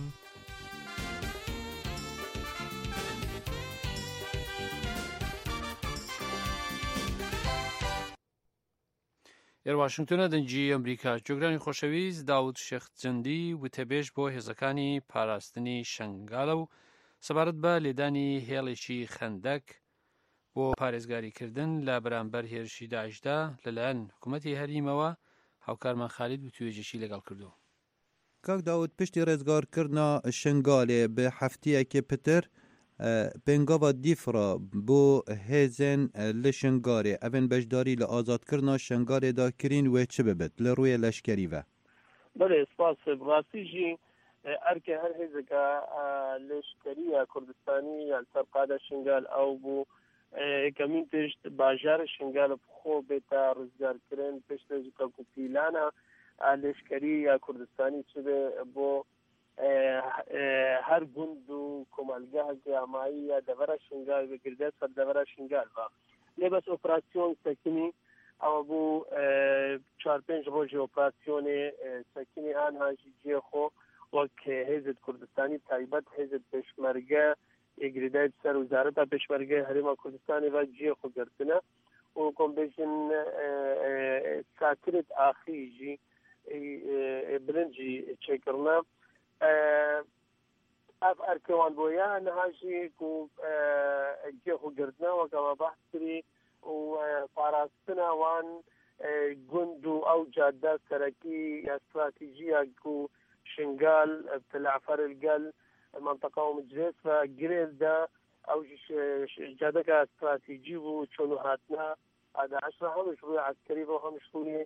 واشنگتۆنە دەنگی ئەمریکا. جۆگرانی خۆشەویست داود شێخجەندی وتەبێژ بۆ هێزەکانی پاراستنی شنگالە و سەبارەت بە لێدانی هێڵێکی خەندەک بۆ پارێزگاریکردن لە بەرامبەر هێرشی داعشدا لەلایەن حکوومەتی هەریمەوە هاوکارمان خالید و توێژێکی لەگەڵ کردو. کاک داود پشتی ڕێزگارکردنا شنگالێ بە هەفتەیەکی پتر پێنگاوا دیفرا بۆ هێزن لە شنگارێ ئەڤن بەشداری لە ئازادکردنا شنگارێدا کرین وێ چ ببێت لە ڕوویە لەشکەریڤە؟ بەڵێ سپاس ڕاستیژی ئەرکە هەر هێزەکە لەشکەریە کوردستانی یان سەرقادە شنگال ئەو بوو کەمین پێشت باژارە شنگالە بخۆ بێتە ڕزگارکردن پێشتێکی کەلکوپیلانە لەشکەری یا کوردستانی چ بێ بۆ هەر گوند و کۆمەلگەهێکی ئامایی یا دەڤەرە شنگال بگردێت سەر دەڤەرە شنگال بە لێ بەس ئۆپراسیۆن سەکنی ئەوە بوو 4-5 ڕۆژی ئۆپراسیۆنێ سەکنی ئانهاژی جێخۆ وەک هێزت کوردستانی تایبەت هێزت پێشمەرگە ئێگریدای سەر وزارەتە پێشمەرگەی هەرێما کوردستانی بە جێخۆ گرتنە و کۆمبێژن ساکرێت ئاخیژی برنجی چێکردنە ئەف ئەرکەوان بۆیە نەهاژی و گێخۆگرتنەوە کەمە بەحسری و پاراستنەوان گوند و ئەو جادە سەرەکی یا استراتیژیە و شنگال بتلعفر القل منطقة ومجلس فقريل أو جادك استراتيجي وشنوهاتنا هذا 10 مشروع عسكري وهم مشروع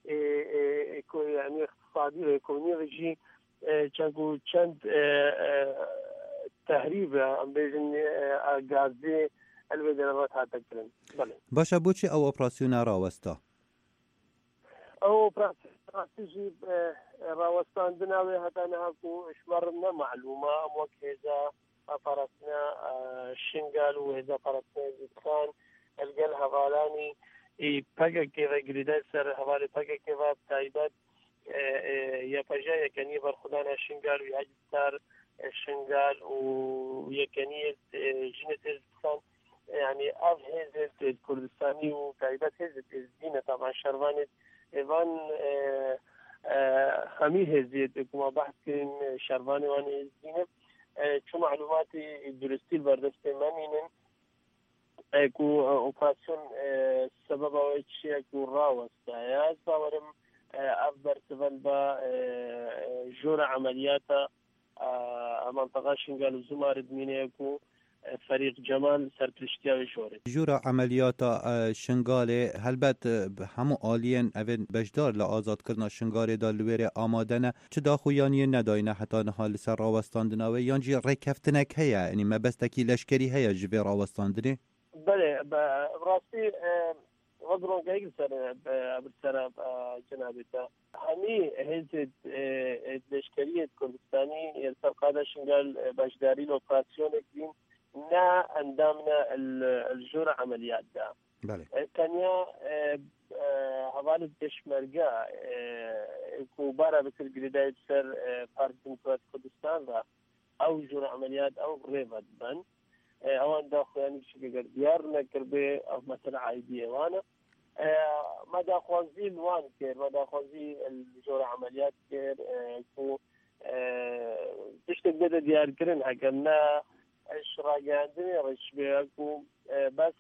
يعني اقتصادي وإيكونومي رجي چند تهريب ام بيجن غازي البدلات هاتا كلن باشا بوچی او اپراسیون راوستا او استراتيجي راوستاندنا هذا نهاكو اشمرنا معلومه وكذا فرسنا شنغال وإذا فرسنا زيتخان القل هفالاني بقى كيف جريدات سر هفالي بقى كيف تايبات يبجا يكني برخدانا شنغال ويهجستار شنغال ويكني جنة زيتخان يعني أف هزت الكردستاني وتايبات هزت الزينة طبعا شروانت إيفان خمي هزت كما بحث كرين شرواني واني الزينة چون معلوماتی درستی برداشت منینن اكو اوبراسيون سبب او شيء اكو راوستا يا باورم افضل سبب جور عملياتا منطقه شنغال زمارد مينيكو فريق جمال سرپرشتیاوی شوره جورا عملیات شنگال هلبت همو آلین اوین بجدار لآزاد کردن شنگال دا لویر آمادنه چه دا خویانی نداینه حتی نحال سر راوستاندنه یانجی رکفتنک هیا یعنی مبستکی لشکری هیا جوی راوستاندنه؟ بله براستی وضرون قایل سر جنابتا همی هزت لشکریت کردستانی یلسر قاده شنگال بجداری لوپراسیون اکدین نا اندامنا الجور عمليات دا بله كانيا حوالي دشمرقا كوبارا بكر قريداية سر بارك ديمقراط كردستان دا او جور عمليات او غريفات بان اوان داخل يعني شكل ديار نكربي او مثلا عايدية وانا ما داخوانزي الوان كير ما داخوانزي الجور عمليات كير كو تشتك بدا ديار كرن حكمنا اشراقاندني رشبيكو بس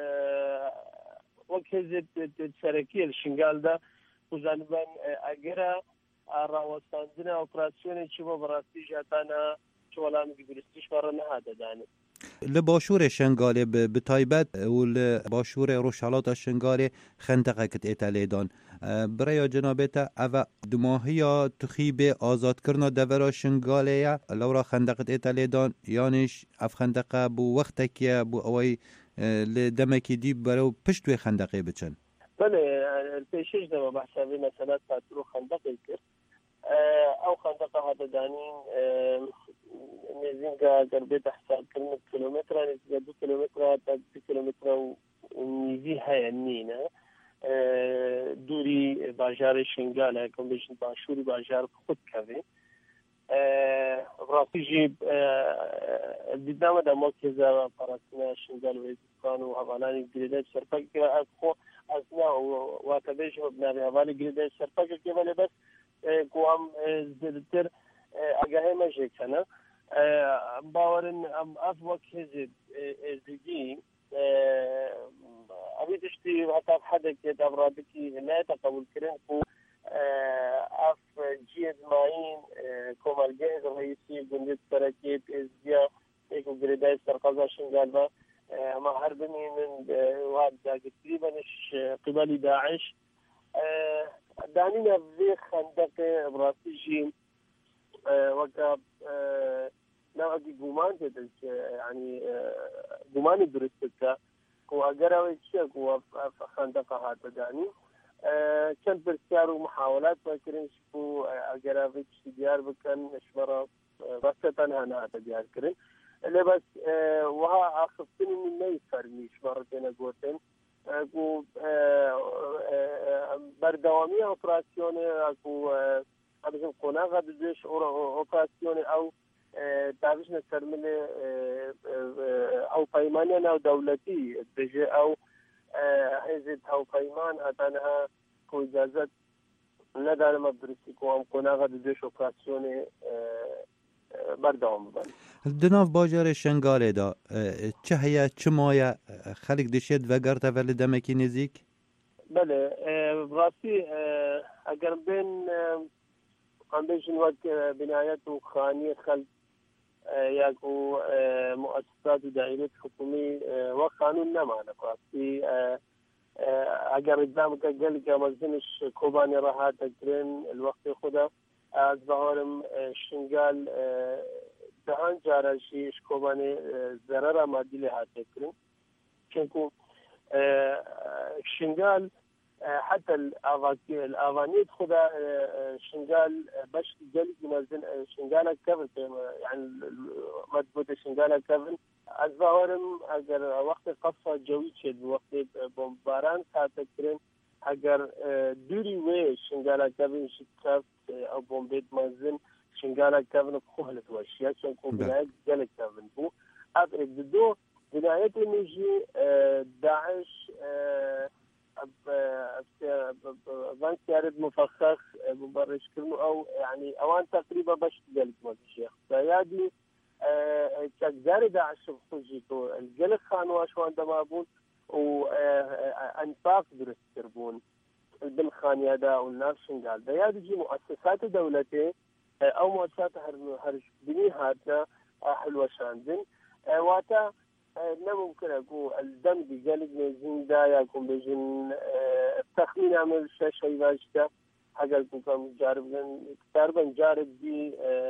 وكزت تسركي الشنغال ده وزانبان اجرا راوستاندنا اوبراسيون چبو براستی جاتانا چولام گدرستیش ورنه هذا دانه لباشور شنگال بتایبت و لباشور روشالات شنگال خندقه کت ایتالیدان برای جنابتا او دماهی تخیب آزاد کرنا دورا شنگاله لورا خندقه ایتالیدان یانش اف خندقه بو وقت که بو اوی لدمکی دی برای پشتوی خندقه بچن بله الپیشش دو بحثاوی مثلا تاترو خندقه کرد او خندقه هذا دانين نزينكا قربيت حساب كلمة كيلومتر نزينكا 2 كيلومتر 3 كيلومتر ونزيها يعنينا دوري باجار شنغال هكذا بيش باشوري باجار خود كذي راسي جيب الددامة دا موكزة فرسنا شنغال ويزيسكان وهبالاني قريدات شرفاك أخو أثناء واتبيش مبنابي هبالي قريدات شرفاك كيف بس قوام زدتر اگه ماجه کنه باورن ام افوک هزید ازدی ابيدشتي حتى حدا كده برادكي لا تقبل كرين كو اف جيد ماين كومال جاهز رئيسي بندت تركيب ازديا ايكو جريداي سرقازا شنغالبا ما هربني من واد تقريبا قبالي داعش دانينا في خندق براسيجي وقت نوعي قومان تدل يعني قومان درستك وأقرأ شيء خندقة هذا داني كان برسيار ومحاولات فاكرين شكو أقرأ في ديار بكن شمرة بس تنهى هذا ديار كرين اللي بس وها أخذتني من ما يفرني شمرتين أقولتين اكو بردوامي اوبراسيوني اكو ابزم قناغه بدش اوبراسيوني او تعرفش نستعمل او بايماننا او دولتي بجي او حزب او بايمان هتنها كو اجازه نداره مدرسي كو قناغه بدش اوبراسيوني بردوام ببن دناف باجار شنگاله دا چه هیا چه مایه خلق دشید و گرده ولی دمکی نزیک؟ بله ڕاستی ئەگەر بێن ئەم بێژن وەک بنایەت و خانی خەلک یاک و مؤسسات و دائرة حکومی وەک قانون نەمانە ڕاستی ئەگەر ئقدامەکە گەلێکە مەزنش کۆبانی ڕەهات دەکرێن الوەقتی خودە ئەز بەهۆرم شنگال دهان جارشیش کۆبانی زەرەرە مادی لێ هاتێکردن چونکو شنگال حتى الأغانية خدا شنغال باش جالي مازن شنغالا كفن يعني مدبوط شنغالا كفن الظاهرم أجر وقت قصة جوي شد وقت بمباران ساتكرين أجر دوري وي شنغالا كفن شكاف أو بومبيت مازن شنغالا كفن بخهلة واشياء شنكو بناية جالي كفن بو أبرك دو بناية نجي داعش بنك يارد مفخخ مبرش كلمه او يعني اوان تقريبا باش قالك ما الشيخ فيادي كجاري داعش خرجيتو القلق خانواش عندما بون وانفاق درست تربون بالخان هذا والناس شنقال بيادي جي مؤسسات دولتي او مؤسسات هرش بني هاتنا حلوة شاندن واتا لا ممكن أقول الدم بجانب نزين دا يكون بجن تخمين عمل شيء واجدا حاجة يكون جارب تقريبا جارب دي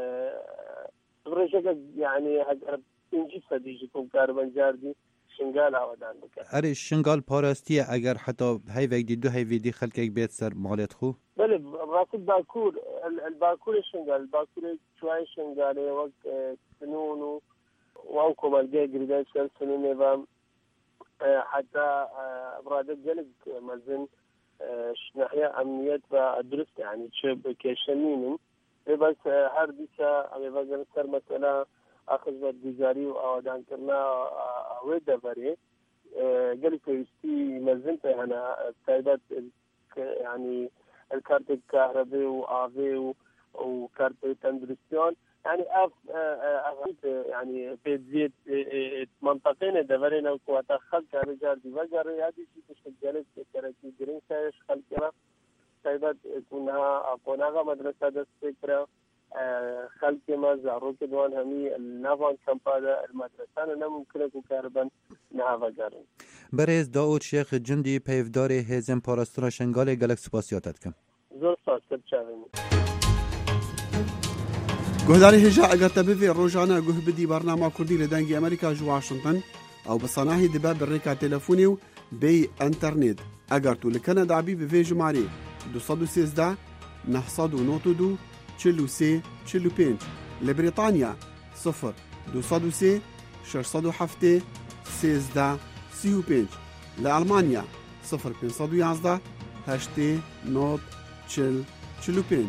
غرجة يعني حاجة إنجي صديق يكون تقريبا جاردي شنغال عودان بك. أري شنغال باراستية أجر حتى هاي وجدي دو هاي فيدي خلك بيت سر مالت خو. بله راسل باكور الباكور شنغال الباكور شوي شنغالي وقت فنون وانكم الجاي جريدان سنين نظام حتى برادة جلد مازن ناحية أمنية ودرست يعني شب كشنين بس هرديسة أبي بقول سر مثلا أخذ بالجزاري وأودان كنا ويدا بري قال كيستي مازن أنا سايبات يعني الكارت الكهربائي وآفي وكارت تندرستيون يعني يعني بيزيد منطقين دفرين وقوات خلق رجال دي وجر هذه شيء تشجعت كركي جرين سايش خلقنا سايبات كونها قناغا مدرسة دستكرا خلق ما زارو كدوان همي النافان كمبادا المدرسة أنا ممكن أكون كاربان نهاوا جارين برز داود شيخ جندي پیفدار هزم پاراسترا شنگال گلک سپاسیاتت کم زور ساستر چاوینی گهداری هجا اگر تبوی روزانه گه بدی برنامه کردی لدنگی امریکا جو واشنطن او بصناهی دباب بالريكا تلفوني و بي انترنت اگر تو لکنه دعبی به جمعری 213 992 43 45 لبريطانيا 0 203 607 13 35 لألمانيا 0 511 8 9 45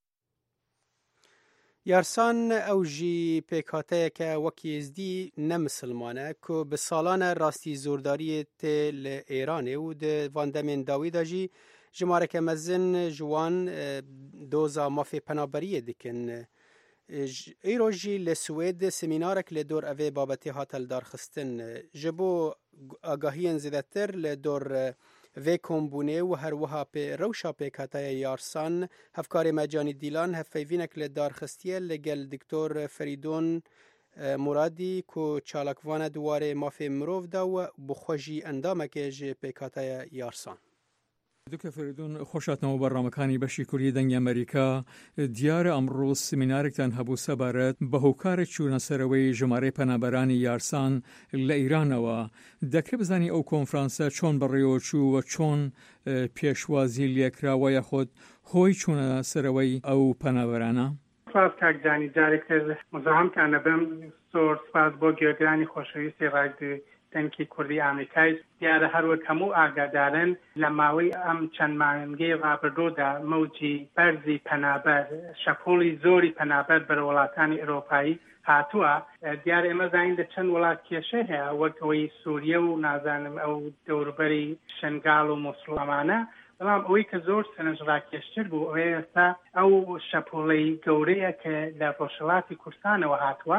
یارسان او جی پیکاته که وکیزدی نمسلمانه که به سالان راستی زورداری تل ایرانه و ده واندمین داویدا جی جماره که مزن جوان دوزا مافی پنابریه دکن ایرو جی لسوید سمینارک لدور اوه بابتی هاتل دارخستن جبو آگاهین زیدتر لدور و کمبونه و هر وها په روشا پیکاتای یارسان هفکار مجانی دیلان هفیوینک لدارخستیه لگل دکتور فریدون مرادی کو چالکوان دواره مافی مروف دا و بخوشی اندامک جه پیکاتای یارسان. دکتر فریدون خوشاتنەوە بەڕامەکانی بەشی کوردی دەنگی ئەمریکا دیارە ئەمڕۆ سمینارێکتان هەبوو سەبارەت بە هۆکارێک چوونەسەرەوەی ژمارەی پەنابەرانی یارسان لە ئیرانەوە دەکرێت بزانی ئەو کۆنفرانسە چۆن بەڕێوە چوو و چۆن پێشوازی لێکراوە یاخۆت هۆی چوونەسەرەوەی ئەو پەنابەرانە؟ سپاس کاکجانی جارێکتر مزاحمتانە بم زۆر سپاس بۆ گوێگرانی خۆشەویستی ڕادیۆ دەنگی کوردی ئامریکای دیارە هەروەک هەموو ئاگادارن لە ماوەی ئەم چەند مانگەی ڕابردوودا مەوجی بەرزی پەنابەر شەپۆڵی زۆری پەنابەر بەرە وڵاتانی ئەوروپایی هاتووە دیارە ئێمە زانین لە چەند وڵات کێشە هەیە وەک ئەوەی سووریە و نازانم ئەو دەوروبەری شنگال و موسڵ ئەمانە بەڵام ئەوەی کە زۆر سەرنجڕاکێشتر بوو ئەوەیە ئێستا ئەو شەپۆڵەی گەورەیە کە لە ڕۆژهەڵاتی کوردستانەوە هاتووە بە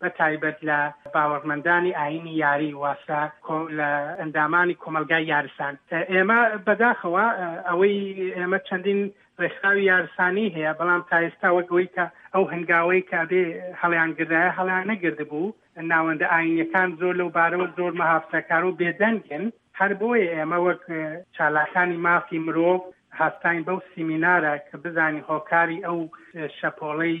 بە تایبەت لە باوەڕمەندانی ئاینی یاری واسا لە ئەندامانی کۆمەلگای یارستان. ئێمە بەداخەوە ئەوەی ئێمە چەندین ڕێکخراوی یارستانی هەیە، بەڵام تا ئێستا وەکەوەی کە ئەو هەنگاوەی کە بێ هەڵیان گردایە هەڵیان نەگرد بوو. ناوەندە ئاینیەکان زۆر لەو بارەوە زۆر مەحافزەکار و بێدەنگن، هەر بۆیە ئێمە وەک چالاکانی مافی مرۆڤ هەستاین بەو سیمینارە کە بزانین هۆکاری ئەو شەپۆڵەی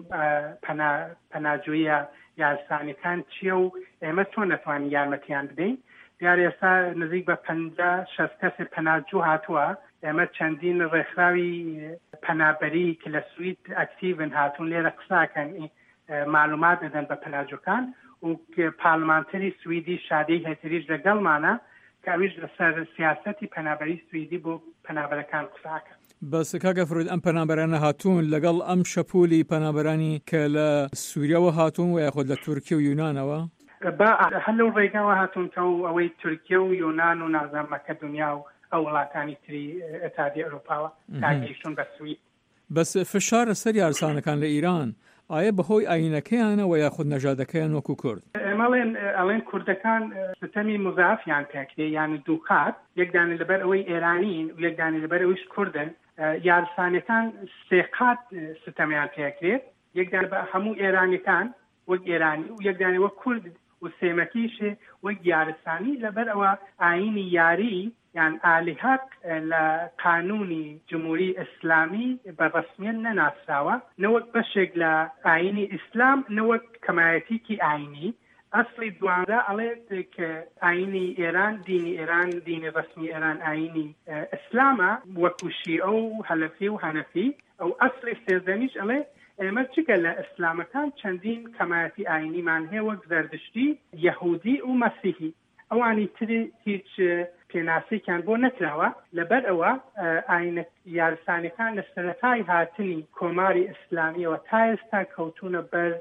پەناجوویە یارستانیەکان چییە و ئێمە چۆن نەتوانین یارمەتیان بدەین. دیارە ئێستا نزیک بە 50-60 کەسێ پەناجوو هاتووە. ئێمە چەندین ڕێکخراوی پەنابەری کە لە سوید ئەکتیڤن هاتوون لێرە قساکەن معلومات دەدەن بە پەناجووکان و پارلمانتەری سویدی شادەی هێتریش لەگەڵمانە کاویش لەسەر سیاسەتی پەنابەری سویدی بۆ پەنابەرەکان قساکە. بەس کاکە فرۆید ئەم پەنابەرانە هاتوون لەگەڵ ئەم شەپۆلی پەنابەرانی کە لە سووریەوە هاتوون و یاخۆ لە تورکیە و یونانەوە هەر لەو ڕێگاوە هاتوون کە ئەوەی تورکیە و یۆنان و نازانم مەکەدونیا و ئەو وڵاتانی تری ئەتحادیە ئەوروپاوە تاگەیشتون بە سوید. بەس فشارە سەر یارسانەکان لە ئیران ئایا بەهۆی ئاینەکەیانەوە یاخود نەژادەکەیان وەکو کورد؟ ئەڵێن کوردەکان ستەمی مزافیان پێکرێ، یان دوو قات، یەکدانی لەبەر ئەوەی ئێرانین و یەکدانی لەبەر ئەوەیش کوردن. یارسانەکان سێ قات ستەمیان پێکرێت، یەکدان بە هەموو ئێرانیەکان وەک ئێرانی و یەکدانی وەک کورد و سێمەکیشێ وەک یارستانی لەبەر ئەوە ئاینی یاری یان ئالی حەق لە قانونی جمهوری ئیسلامی بەڕەسمیەت نەناسراوە، نەوەک بەشێک لە ئاینی ئیسلام، نەوەک کەمایەتیکی ئاینی. ئەسڵی دواندا ئەڵێت کە ئاینی ئێران، دینی ئێران، دینی ڕەسمی ئێران ئاینی ئیسلامە وەکو شیعە و هەلەفی و هەنەفی. ئەو ئەسڵی سێزەمیش ئەڵێ ئێمە چگە لە ئیسلامەکان چەندین کەمایەتی ئاینیمان هەیە وەک زەردشتی، یەهودی و مەسیحی. ئەوانی تری هیچ پێناسێکیان بۆ نەکراوە. لەبەر ئەوە ئاینە یارستانەکان لە سەرەتای هاتنی کۆماری ئیسلامیەوە تا ئێستا کەوتونە بەر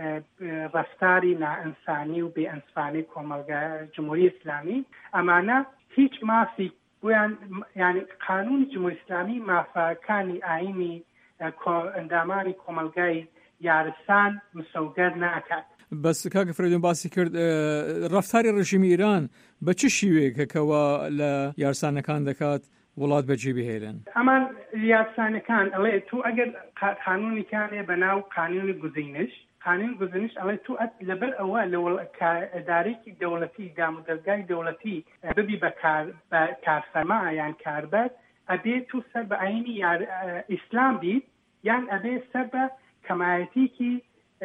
ڕەفتاری نائینسانی و بێئەنسفانی کۆمەلگای جمهوری ئیسلامی. ئەمانە هیچ مافی بۆیان، یعنی قانونی جمهوری ئیسلامی مافەکانی ئاینی ئەندامانی کۆمەلگای یارستان مسەوگەر ناکات. بەس کاکە فرۆید باسی کرد ڕەفتاری ڕژیمی ئیران بە چ شیوەیەکەوە لە یارسانەکان دەکات وڵات بەجێ بهێڵن؟ ئەمان یارسانەکان ئەڵێ تو ئەگەر قانونیکانێ بەناو قانونی گزینش، قانون گزینش ئەڵێ تو لەبەر ئەوە لە ئەدارێکی دەوڵەتی دامودەرگای دەوڵەتی ببی بە کارفەرما یان کاربەر، ئەبێ تو سەر بە ئاینی ئیسلام بیت یان ئەبێ سەر بە کەمایەتیکی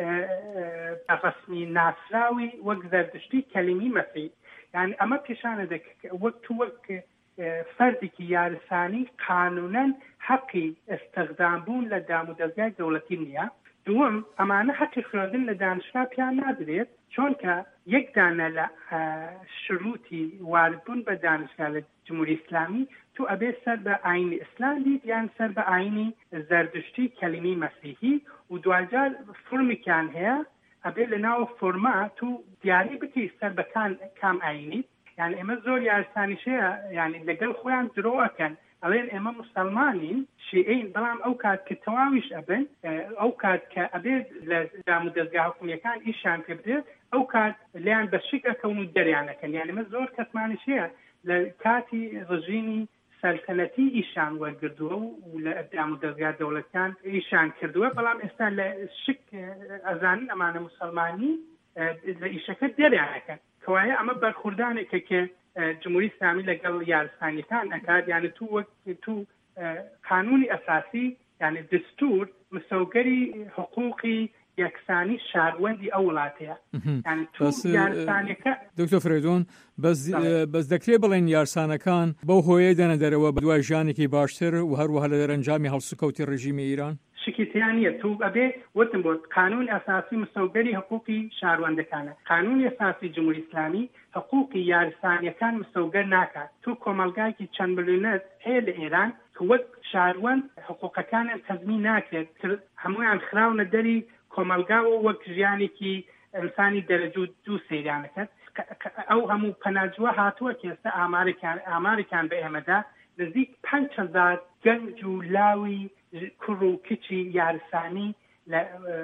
ڕەسمی ناسراوی وەک زەردشتی کەلیمی مەسی. یعنی ئەمە پیشانە وەک تو وەک فەردێکی یارستانی قانونەن حەقی ئەستەخدام بوون لە دامودەرگای دەوڵەتی نییە. دووەم ئەمانە حەقی خوێندن لە دانشگا پیان نادرێت، چونکە یەکدانە لە شروتی واردبوون بە دانشگا لە جمهوری ئیسلامی تو ئەبێ سەر بە ئاینی ئیسلام بیت یان سەر بە ئاینی زەردشتی کەلیمی مەسیحی و دوجار فۆرمێکیان هەیە ئەبێ لە ناو فۆرما تو دیاری بکەی سەر بە کام ئاینیت. یعنی ئێمە زۆر یارستانیشەیە، یعنی لەگەڵ خۆیان درۆەکەن ئەڵێن ئێمە مسلمانین شیعین، بەڵام ئەو کات کە تەواویش ئەبن، ئەو کات کە ئەبێت لە دامودەرگا حکومیەکان ئیشان پێ بدرێت، ئەو کات لیان بە شک ئەکەون و دەریانەکەن. یعنی ئێمە زۆر کەسمانیشەیە لە کاتی ڕژیمی سەلتەنەتی ئیشان وەرگردووە و لە دامودەرگا دەوڵەتیان ئیشان کردووە، بەڵام ئێستا لە شک ئەزانین ئەمانە مسلمانی لە ئیشەکە دەریانەکەن. کەوایە ئەمە بەرخوردانێکە کە جمهوری ئیسلامی لەگەڵ یارستانیەکان ئەکات. یعنی تو قانونی ئەساسی یعنی دستور مسەوگەری حقوقی یەکسانی شاروەندی ئەو وڵاتەیە. یعنی تو یارستانەکە دکتۆر فرێدۆن بەس دەکرێت بڵێن یارسانەکان بەو هۆیە دەنە دەرەوە بە دوای ژیانێکی باشتر و هەروەها لە دەرەنجامی هەڵسوکەوتی ڕژیمی ئیران؟ شکیتیانیە. تو ئەبێ وتم بۆ قانون ئەساسی مسەوگەری حقوقی شاروەندەکانە. قانونی ئەساسی جمهوری ئیسلامی حقوقی یارستانیەکان مسەوگەر ناکات. تو کۆمەلگایکی چەند ملیۆنەت هەیە لە ئێران کە وەک شاروەند حقوقەکانیان تەزمین ناکرێت، هەمویان خراونە دەری کۆمەلگاوە وەک ژیانێکی ئینسانی دەرەجە و دوو سەیرانەکەت. ئەو هەموو پەناجووە هاتووە کە ئێستا ئامارێکان بە ئێمەدا نزیک 5,000 گەنج و لاوی کوڕ و کچی یارستانی لە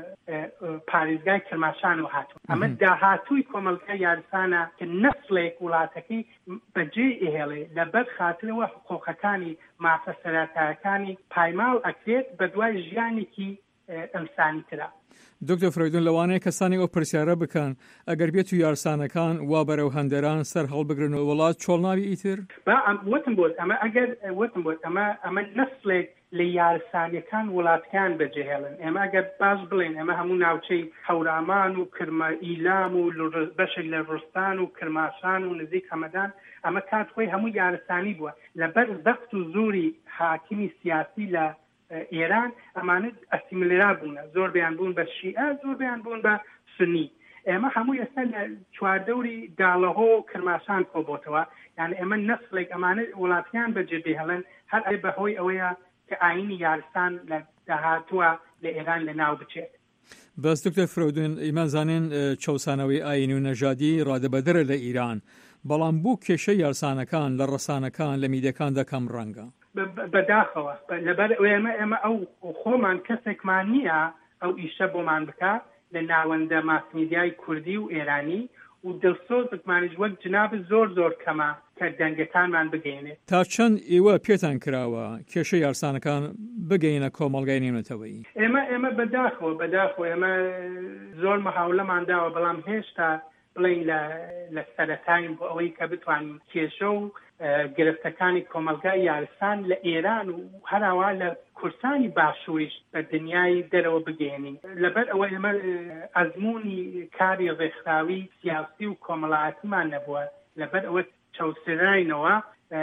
پارێزگای کرماشان و هاتوو ئەمە داهاتووی کۆمەلگای یارسانە کە نەسڵێک وڵاتەکەی بەجێ ئێهێڵێ لەبەر خاترەوە حقوقەکانی مافە سەرەتایەکانی پایماو ئەکرێت بە دوای ژیانێکی ئەمسانی ترا. دکتۆر فرۆیدون لەوانەیە کەسانی ئەو پرسیارە بکەن ئەگەر بێت و یارسانەکان وا بەرەو هەندەران سەر هەڵبگرن و وڵات چۆڵ ناوی ئیتر وتم بۆت ئەمە ئەگەر وتم بۆت ئەمە نەسڵێک لە یارسانیەکان وڵاتەکان بەجێهێڵن ئێمە ئەگەر باش بڵێن ئەمە هەموو ناوچەی هەورامان و کرمە ئیلام و بەشێک لە ڕستان و کرماشان و نزیک هەمەدان ئەمە کات خۆی هەموو یارسانی بووە لەبەر دەست و زوری حاکمی سیاسی لە ئێران ئەمانە ئەسیملێرا بوون زۆر بیان بوون بە شیعە زۆر بیان بوون بە سنی ئێمە هەموو ئێستا لە چواردەوری داڵەهۆ و کرماشان کۆبۆتەوە یعنی ئێمە نەسڵێک ئەمانە وڵاتیان بەجێ بێهێڵن هەر بەهۆی ئەوەیە کە ئاینی یارستان لە داهاتووە لە ئێران لە ناو بچێت. بەس دکتۆر فرۆیدون ئیمان زانین چەوسانەوەی ئاینی و نەژادی ڕادەبەدرە لە ئیران بەڵام بوو کێشەی یارسانەکان لە ڕەسانەکان لە میدەکان دەکەم ڕەنگە بەداخەوە لەبەر ئێمە ئەو خۆمان کەسێکمان نییە ئەو ئیشە بۆمان بکات لە ناوەندە ماسمیدیای کوردی و ئێرانی و دڵسۆزێکمانیش وەک جناب زۆر کەمە کە دەنگەکانمان بگەینێت. تا چەند ئێوە پێتان کراوە کێشە یارسانەکان بگەینە کۆمەڵگای نێونەتەوەیی؟ ئێمە بەداخەوە ئێمە زۆر مەحاولەمان داوە بەڵام هێشتا بڵین لە سەرەتاین بۆ ئەوەی کە بتوانین کێشە و گرفتەکانی کۆمەلگای یارستان لە ئێران و هەراوا لە کورسانی باشووریش بە دنیای دەرەوە بگەێنین لەبەر ئەوە ئێمە ئەزمموی کاری ڕێکخراوی سیاسی و کۆمەڵایەتیمان نەبووە لەبەر ئەوە چەوسراینەوە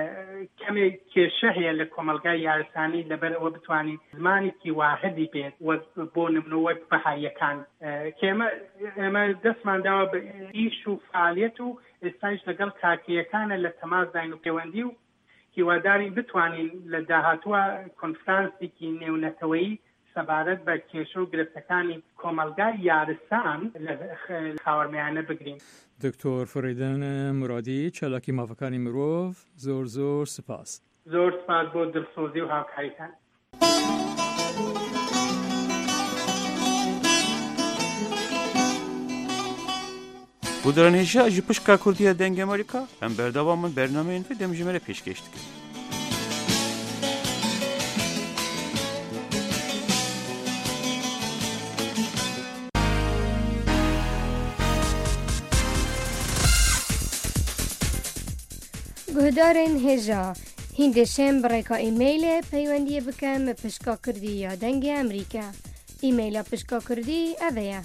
کەمێک کێشە هەیە لە کۆمەلگای یارستانی لەبەر ئەوە بتوانین زمانێکی واحدی بێت بۆ نمونەوەک بەهاییەکان ئێمە دەستمان داوە بە ئیش و فعالیەت و ئێستاش لەگەڵ کاکیەکانە لە تەماسداین و پەیوەندی و هیواداری بتوانین لە داهاتووە کۆنفرانسێکی نێونەتەوەیی سەبارەت بە کێشە و گرفتەکانی کۆمەلگای یارستان لە خاوەرمیانە بگرین. دکتۆر فرۆیدون مرادی چالاکی مافەکانی مرۆڤ زۆر سپاس. زۆر سپاس بۆ دڵسۆزی و هاوکاریتان. Bu dönemde ji pişka Kurdiya dengê Amerîka em berdewamın bernameyên ve demjimere pêşkêş dikin. Guhdarên hêja hîndeşên bi rêka îmailê peywendiyê bikin bi pişka Kurdî ya dengê Amerîka. Îmaila pişka Kurdî ev ye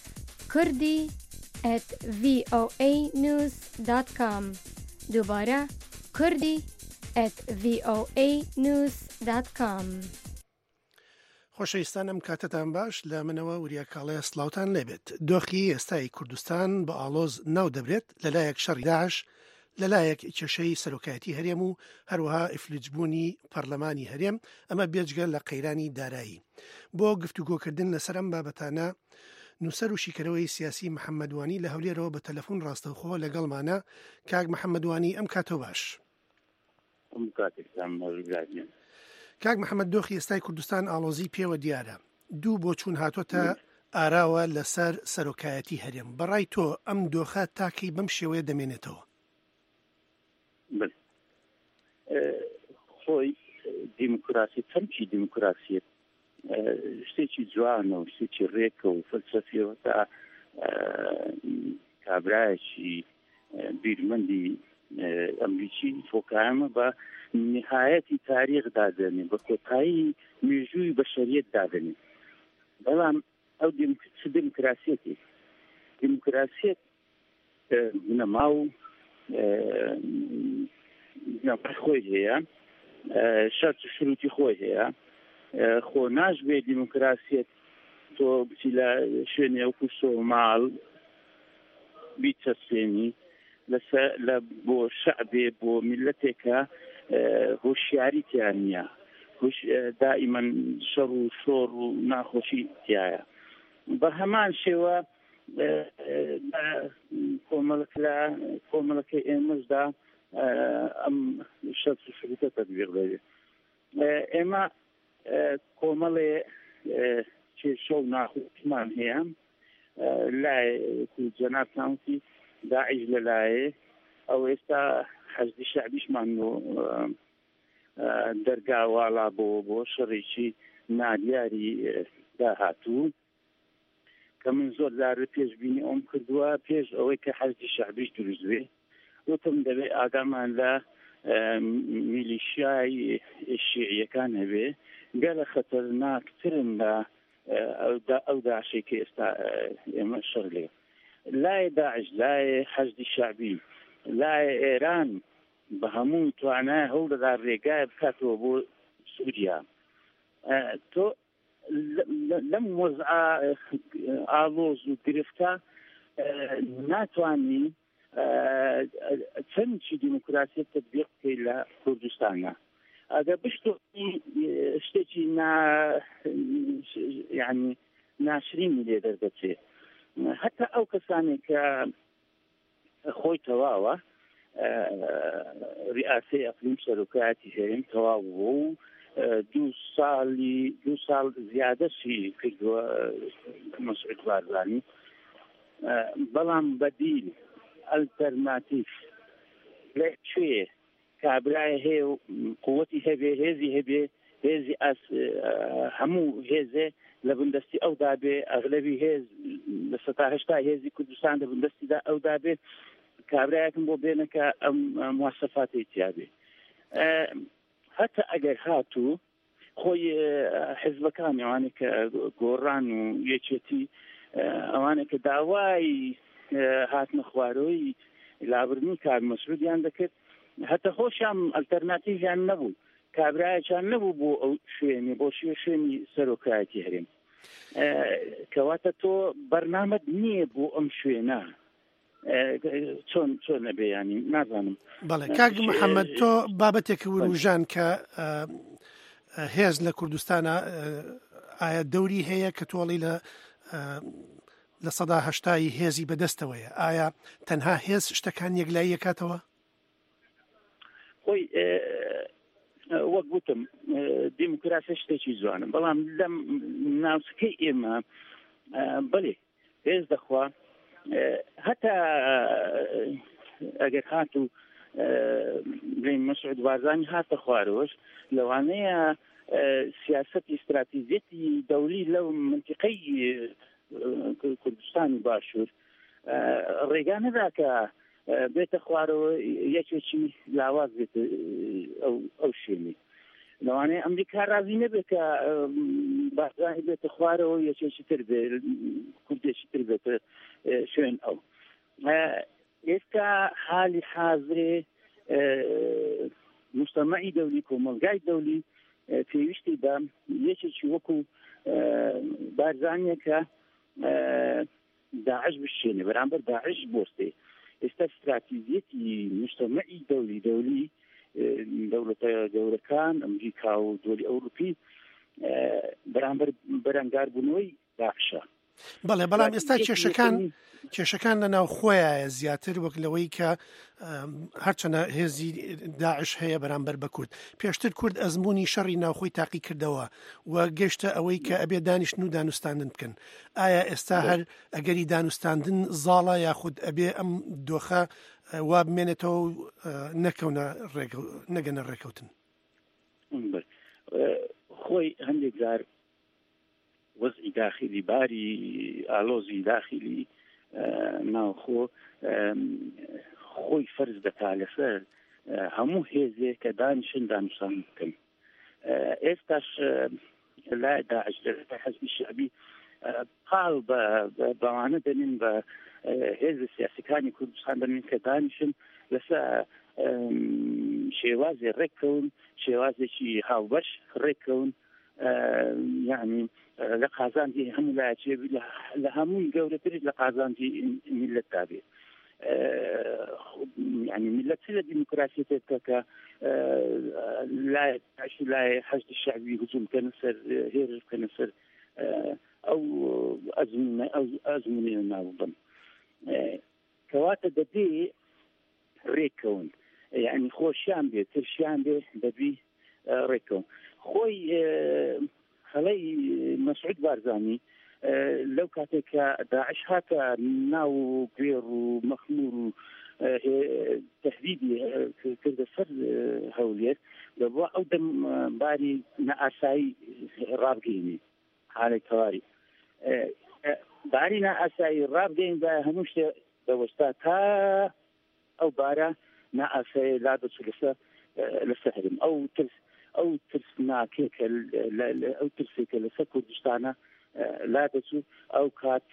kurdi@voanews.com Dubare kurdi@voanews.com خۆشەویستان ئەم کاتتان باش لە منەوە وریا کاڵەیە سلااوان لێبێت دۆخی ئێستای کوردستان بە ئالۆز ناو دەبرێت لەلایەک شەڕی داعش لەلایەک کێشەی سەرۆکایەتی هەرێم و هەروەها ئیفلیجبوونی پەرلەمانی هەرێم ئەمە بێجگە لە قەیرانی دارایی بۆ گفتوگۆکردن لەسەر ئەم بابەتانە نووسەر و شیکەرەوەی سیاسی محەممەدوانی لە هەولێرەوە بە تەلەفۆن ڕاستەوخۆ لەگەڵمانە کاک محەممەدوانی ئەم کاتەوە باش کاک محەممەد دۆخی ئێستای کوردستان ئالۆزی پێوە دیارە دوو بۆ چوون هاتوۆتە ئاراوە لەسەر سەرۆکایەتی هەرێم بەڕای تۆ ئەم دۆخە تاکەی بەم شێوەیە دەمێنێتەوە خۆی دیموکراسی چەمکی دیموکراسیت شتێکی جوانە و شتێکی ڕێکە و فەلسەفیەوە تا کابرایەکی بیرمەندی ئەمریکی فۆکایمە بە نهایەتی تاریخ دادنێ بە کۆتایی مێژووی بەشەریەت دادنێ بەڵام ئەو دیموکراسیەتی دیموکراسیەت نەما و نەقەی خۆی هەیە شەرت و شروتی خۆی هەیە خۆ ناژبێ دیموکراسیەت تۆ بچی لە شوێنێ وەکو سۆماڵ بیچەسێنی لە بۆ شەعبێ بۆ میلەتێکە هۆشیاریتیان نییە دائیمەن شەڕ و شۆڕ و ناخۆشی تایە بە هەمان شێوە کۆمەڵەکەی ئێمەشدا ئەم شەرت و شروتە تەطبیق دەبێت ئێمە کۆمەڵێ کێشە و ناخۆشمان هەیە لای جەناب کاونتی داعش لەلایە ئەو ئێستا حەزبی شەعبیشمان دەرگاواڵا بۆ شەڕێکی نادیاری داهاتوو کە من زۆر جارە پێشبینی ئەوم کردووە پێش ئەوەی کە حەزبی شەعبیش دروست بێ وتم دەبێت ئاگامان لە میلیشیای شیعیەکان هەبێ گەلە خەتەرناکترن لە ئەو داعشەی کە ئێستا ئێمە شەڕ لێ لای داعش لای حەزبی شەعبی لای ئێران بە هەموو توانای هەوڵەدا ڕێگای بکاتەوە بۆ سووریا تۆ لەم وەزعە ئاڵۆز و گرفتە ناتوانین چەندی دیموکراسی تطبیق بکەی لە کوردستانە ئەگە بشتۆی شتێکی یعنی ناشرینی لێ دەردەچێت حتا ئەو کەسانێک کە خۆی تەواوە ریاسی ئەقلیم سەرۆکایەتی هەرێم تەواو بوو و 2 ساڵ زیادەشی کردووە مەسعود بارزانی بەڵام بەدیل ئەلتەرناتیف لەکوێ کابرای هەیە و قووەتی هەبێ هێزی هەبێ هێزی هەموو هێزێ لە بندستی ئەودا بێ ئەغلەبی هێز لە 80 هێزی کوردستان لە بندستیدا ئەودا بێ کابرایەکم بۆ بێنەکە ئەم مواسەفاتی تیابێ هەتا ئەگەر هاتوو خۆی حزبەکان ئەوانە کە گۆڕان و یەکێتی ئەوانە کە داوای هاتنە خوارەوەی لابردنی کار مەسعودیان دەکرد هەتا خۆشیان ئەلتەرناتیڤیان نەبوو کابرایەکیان نەبوو بۆ ئەو شوێنی بۆ شوێنی سەرۆکایەتی هەرێم کەواتە تۆ بەرنامەت نییە بۆ ئەم شوێنە چۆن نەبێ ینی نازانم بەڵێ کاک محەممەد تۆ بابەتێکە وروژان کە هێز لە کوردستانە ئایا دەوری هەیە کە تۆڵی لە 1970 هێزی بەدەستەوەیە ئایا تەنها هێز شتەکان یەکلایی کاتەوە خۆی وەک گوتم دیموکراسی شتێکی جوانە بەڵام لەم ناوچەکەی ئێمە بەڵێ هێز دەخوا هەتا ئەگەر هاتوو مەسعود بارزانی هاتە خوارەوەش لەوانەیە سیاسەتی استراتیژیەتی دەولی لەو منتیقەی کوردستانی باشوور ڕێگا نەدا کە بێتە خوارەوە یەکێکی لاواز بێت ئەو شوێنی لەوانەیە ئەمریکا رازی نەبێت کە بارزانی بێتە خوارەوە یەکێکی تر بێت کوردێکی تر بێتە شوێن ئەو ئێستا حالی حاضرێ مجتەمەعی دەولی کۆمەلگای دەولی پێویستی بە یەکێکی وەکو بارزانیە کە داعش بشێنێ بەرامبەر داعش بۆستێ ئێستا استراتیژیەتی مجتەمەعی دەولی دەوڵەتە گەورەکان ئەمریکا و دۆلی ئەوروپی بەرامبەر بەرەنگاربوونەوەی داعشە بەڵێ بەڵام ئێستا کێشەکان لە ناو خۆیایە زیاتر وەک لەوەی کە هەرچەنە هێزی داعش هەیە بەرامبەر بە کورد پێشتر کورد ئەزمموی شەڕی ناوخۆی تاقی کردەوە و گەشتە ئەوەی کە ئەبێ دانیشتن و دانوستاندن بکەن ئایا ئێستا هەر ئەگەری دانوستاندن زاڵە یاخود ئەبێ ئەم دۆخە وا بمێنێتەوە نەگەنە ڕێکەوتن خۆی هەندێک جار وەزعی داخلی باری ئالۆزی داخلی ناوخۆ خۆی فەرز دەکا لەسەر هەموو هێزێک کە دانیشن دانوستان بکەن ئێستاش لای داعش حەزبی شەعبی قاڵ بەوانە دەنین بە هێز سیاسەکانی کوردستان دەنین کە دانیشن لەسەر شێوازی ڕێککەون شێوازێکی هاوبەش ڕێککەون یعنی لە قازانجی هەموو لایەکێ لە هەمووی گەورەتری لە قازانجی میلەت دابێت يعني ملت سنة ديمقراطية كا لا تعيش لا حشد الشعبي هجوم كنسر هير كنسر أو أزمنة ناوضن كواتا دبي ريكون يعني خوشيان بي ترشيان بي دبي ريكون خوي مداخلەی مەسعود بارزانی لەو کاتێک کە داعش هاتە ناو گوێڕ و مەخمور و تهدیدی کردە سەر هەولێر دەبووە ئەو دەم باری نەئاسایی ڕابگەینێ حالەی تەواری باری نەئاسایی ڕابگەین بە هەموو شتێ دەوەستا تا ئەو بارە نەئاسایی لا دەچوو لەسەر هەرم ئەو ترس ناکێکە ئەو ترسێکە لەسەر کوردستانە لا دەچوو ئەو کات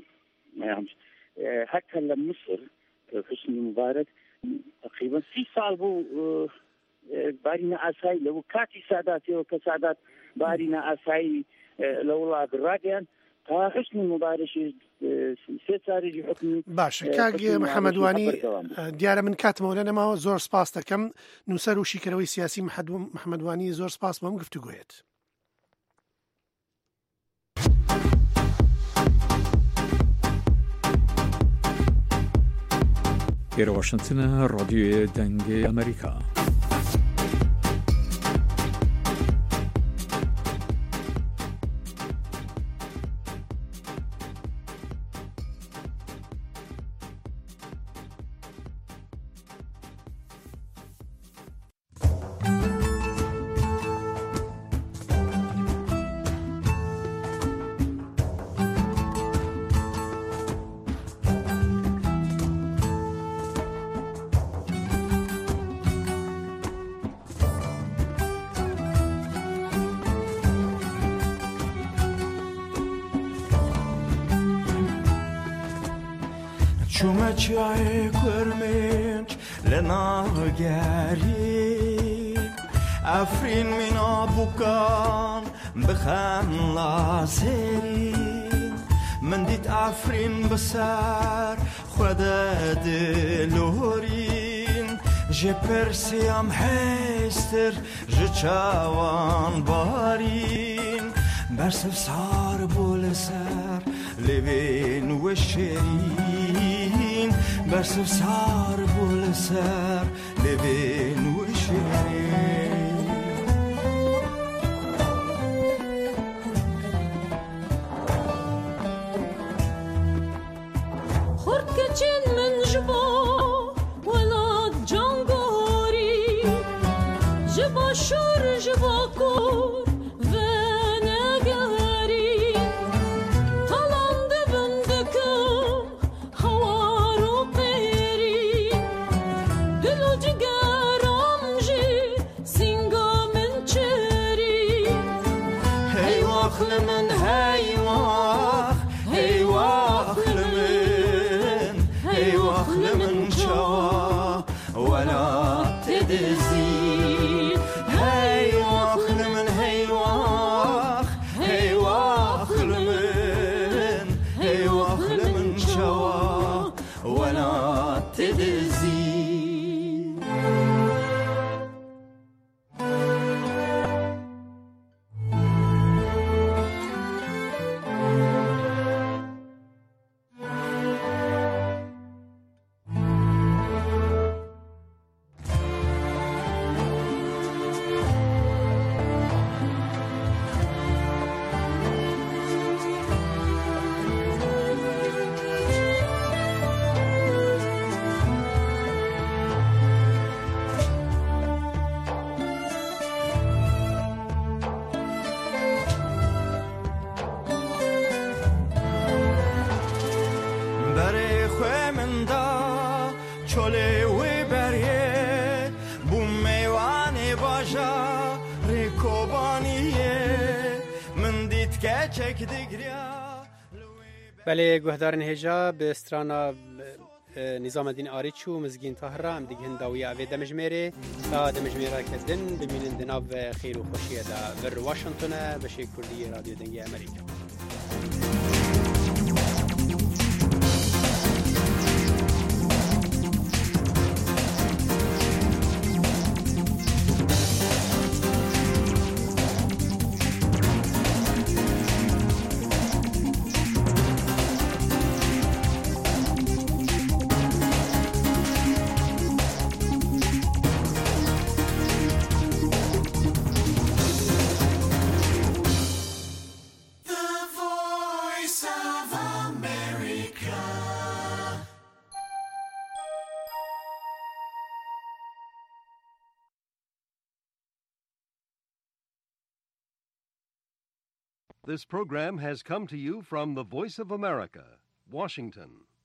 هەتا لە مصر حسنی مبارک تقریبا 30 ساڵ بوو باری نەئاسایی لەو کاتی ساداتیەوە کە سادات باری نەئاسایی لە وڵات ڕاگەیان تا حسنی مبارشی سێ چارێکی حکمی باشە کاک محەممەدوانی دیارە من کاتمەوە لە نەماوە زۆر سپاس دەکەم نووسەر و شیکەرەوەی سیاسی محەممەدوانی زۆر سپاس بۆم گفتوگوێت. ئێرە واشنگتنە ڕادیۆیە دەنگی ئەمریکا. چومە چای کرمنج لناگری افرین مینا بکان بخن لازرین من دیت افرین بسر خود دلورین جه پرسیم هستر جه چوان بارین برسف سار بول سر لبین و شیرین برسف سار بول سر لبین و شیرین خورد کچین من جبا ولاد جانگوری جبا شور جبا کور بله گوهدارن هجا به استرانا نظام الدین آریچ و مزگین طاهره ام دیگه هنداوی اوی دمجمیره تا دمجمیره کردن ببینن دناب خیر و خوشیه دا بر واشنطن بشه کردی رادیو دنگی امریکا. This program has come to you from the Voice of America, Washington.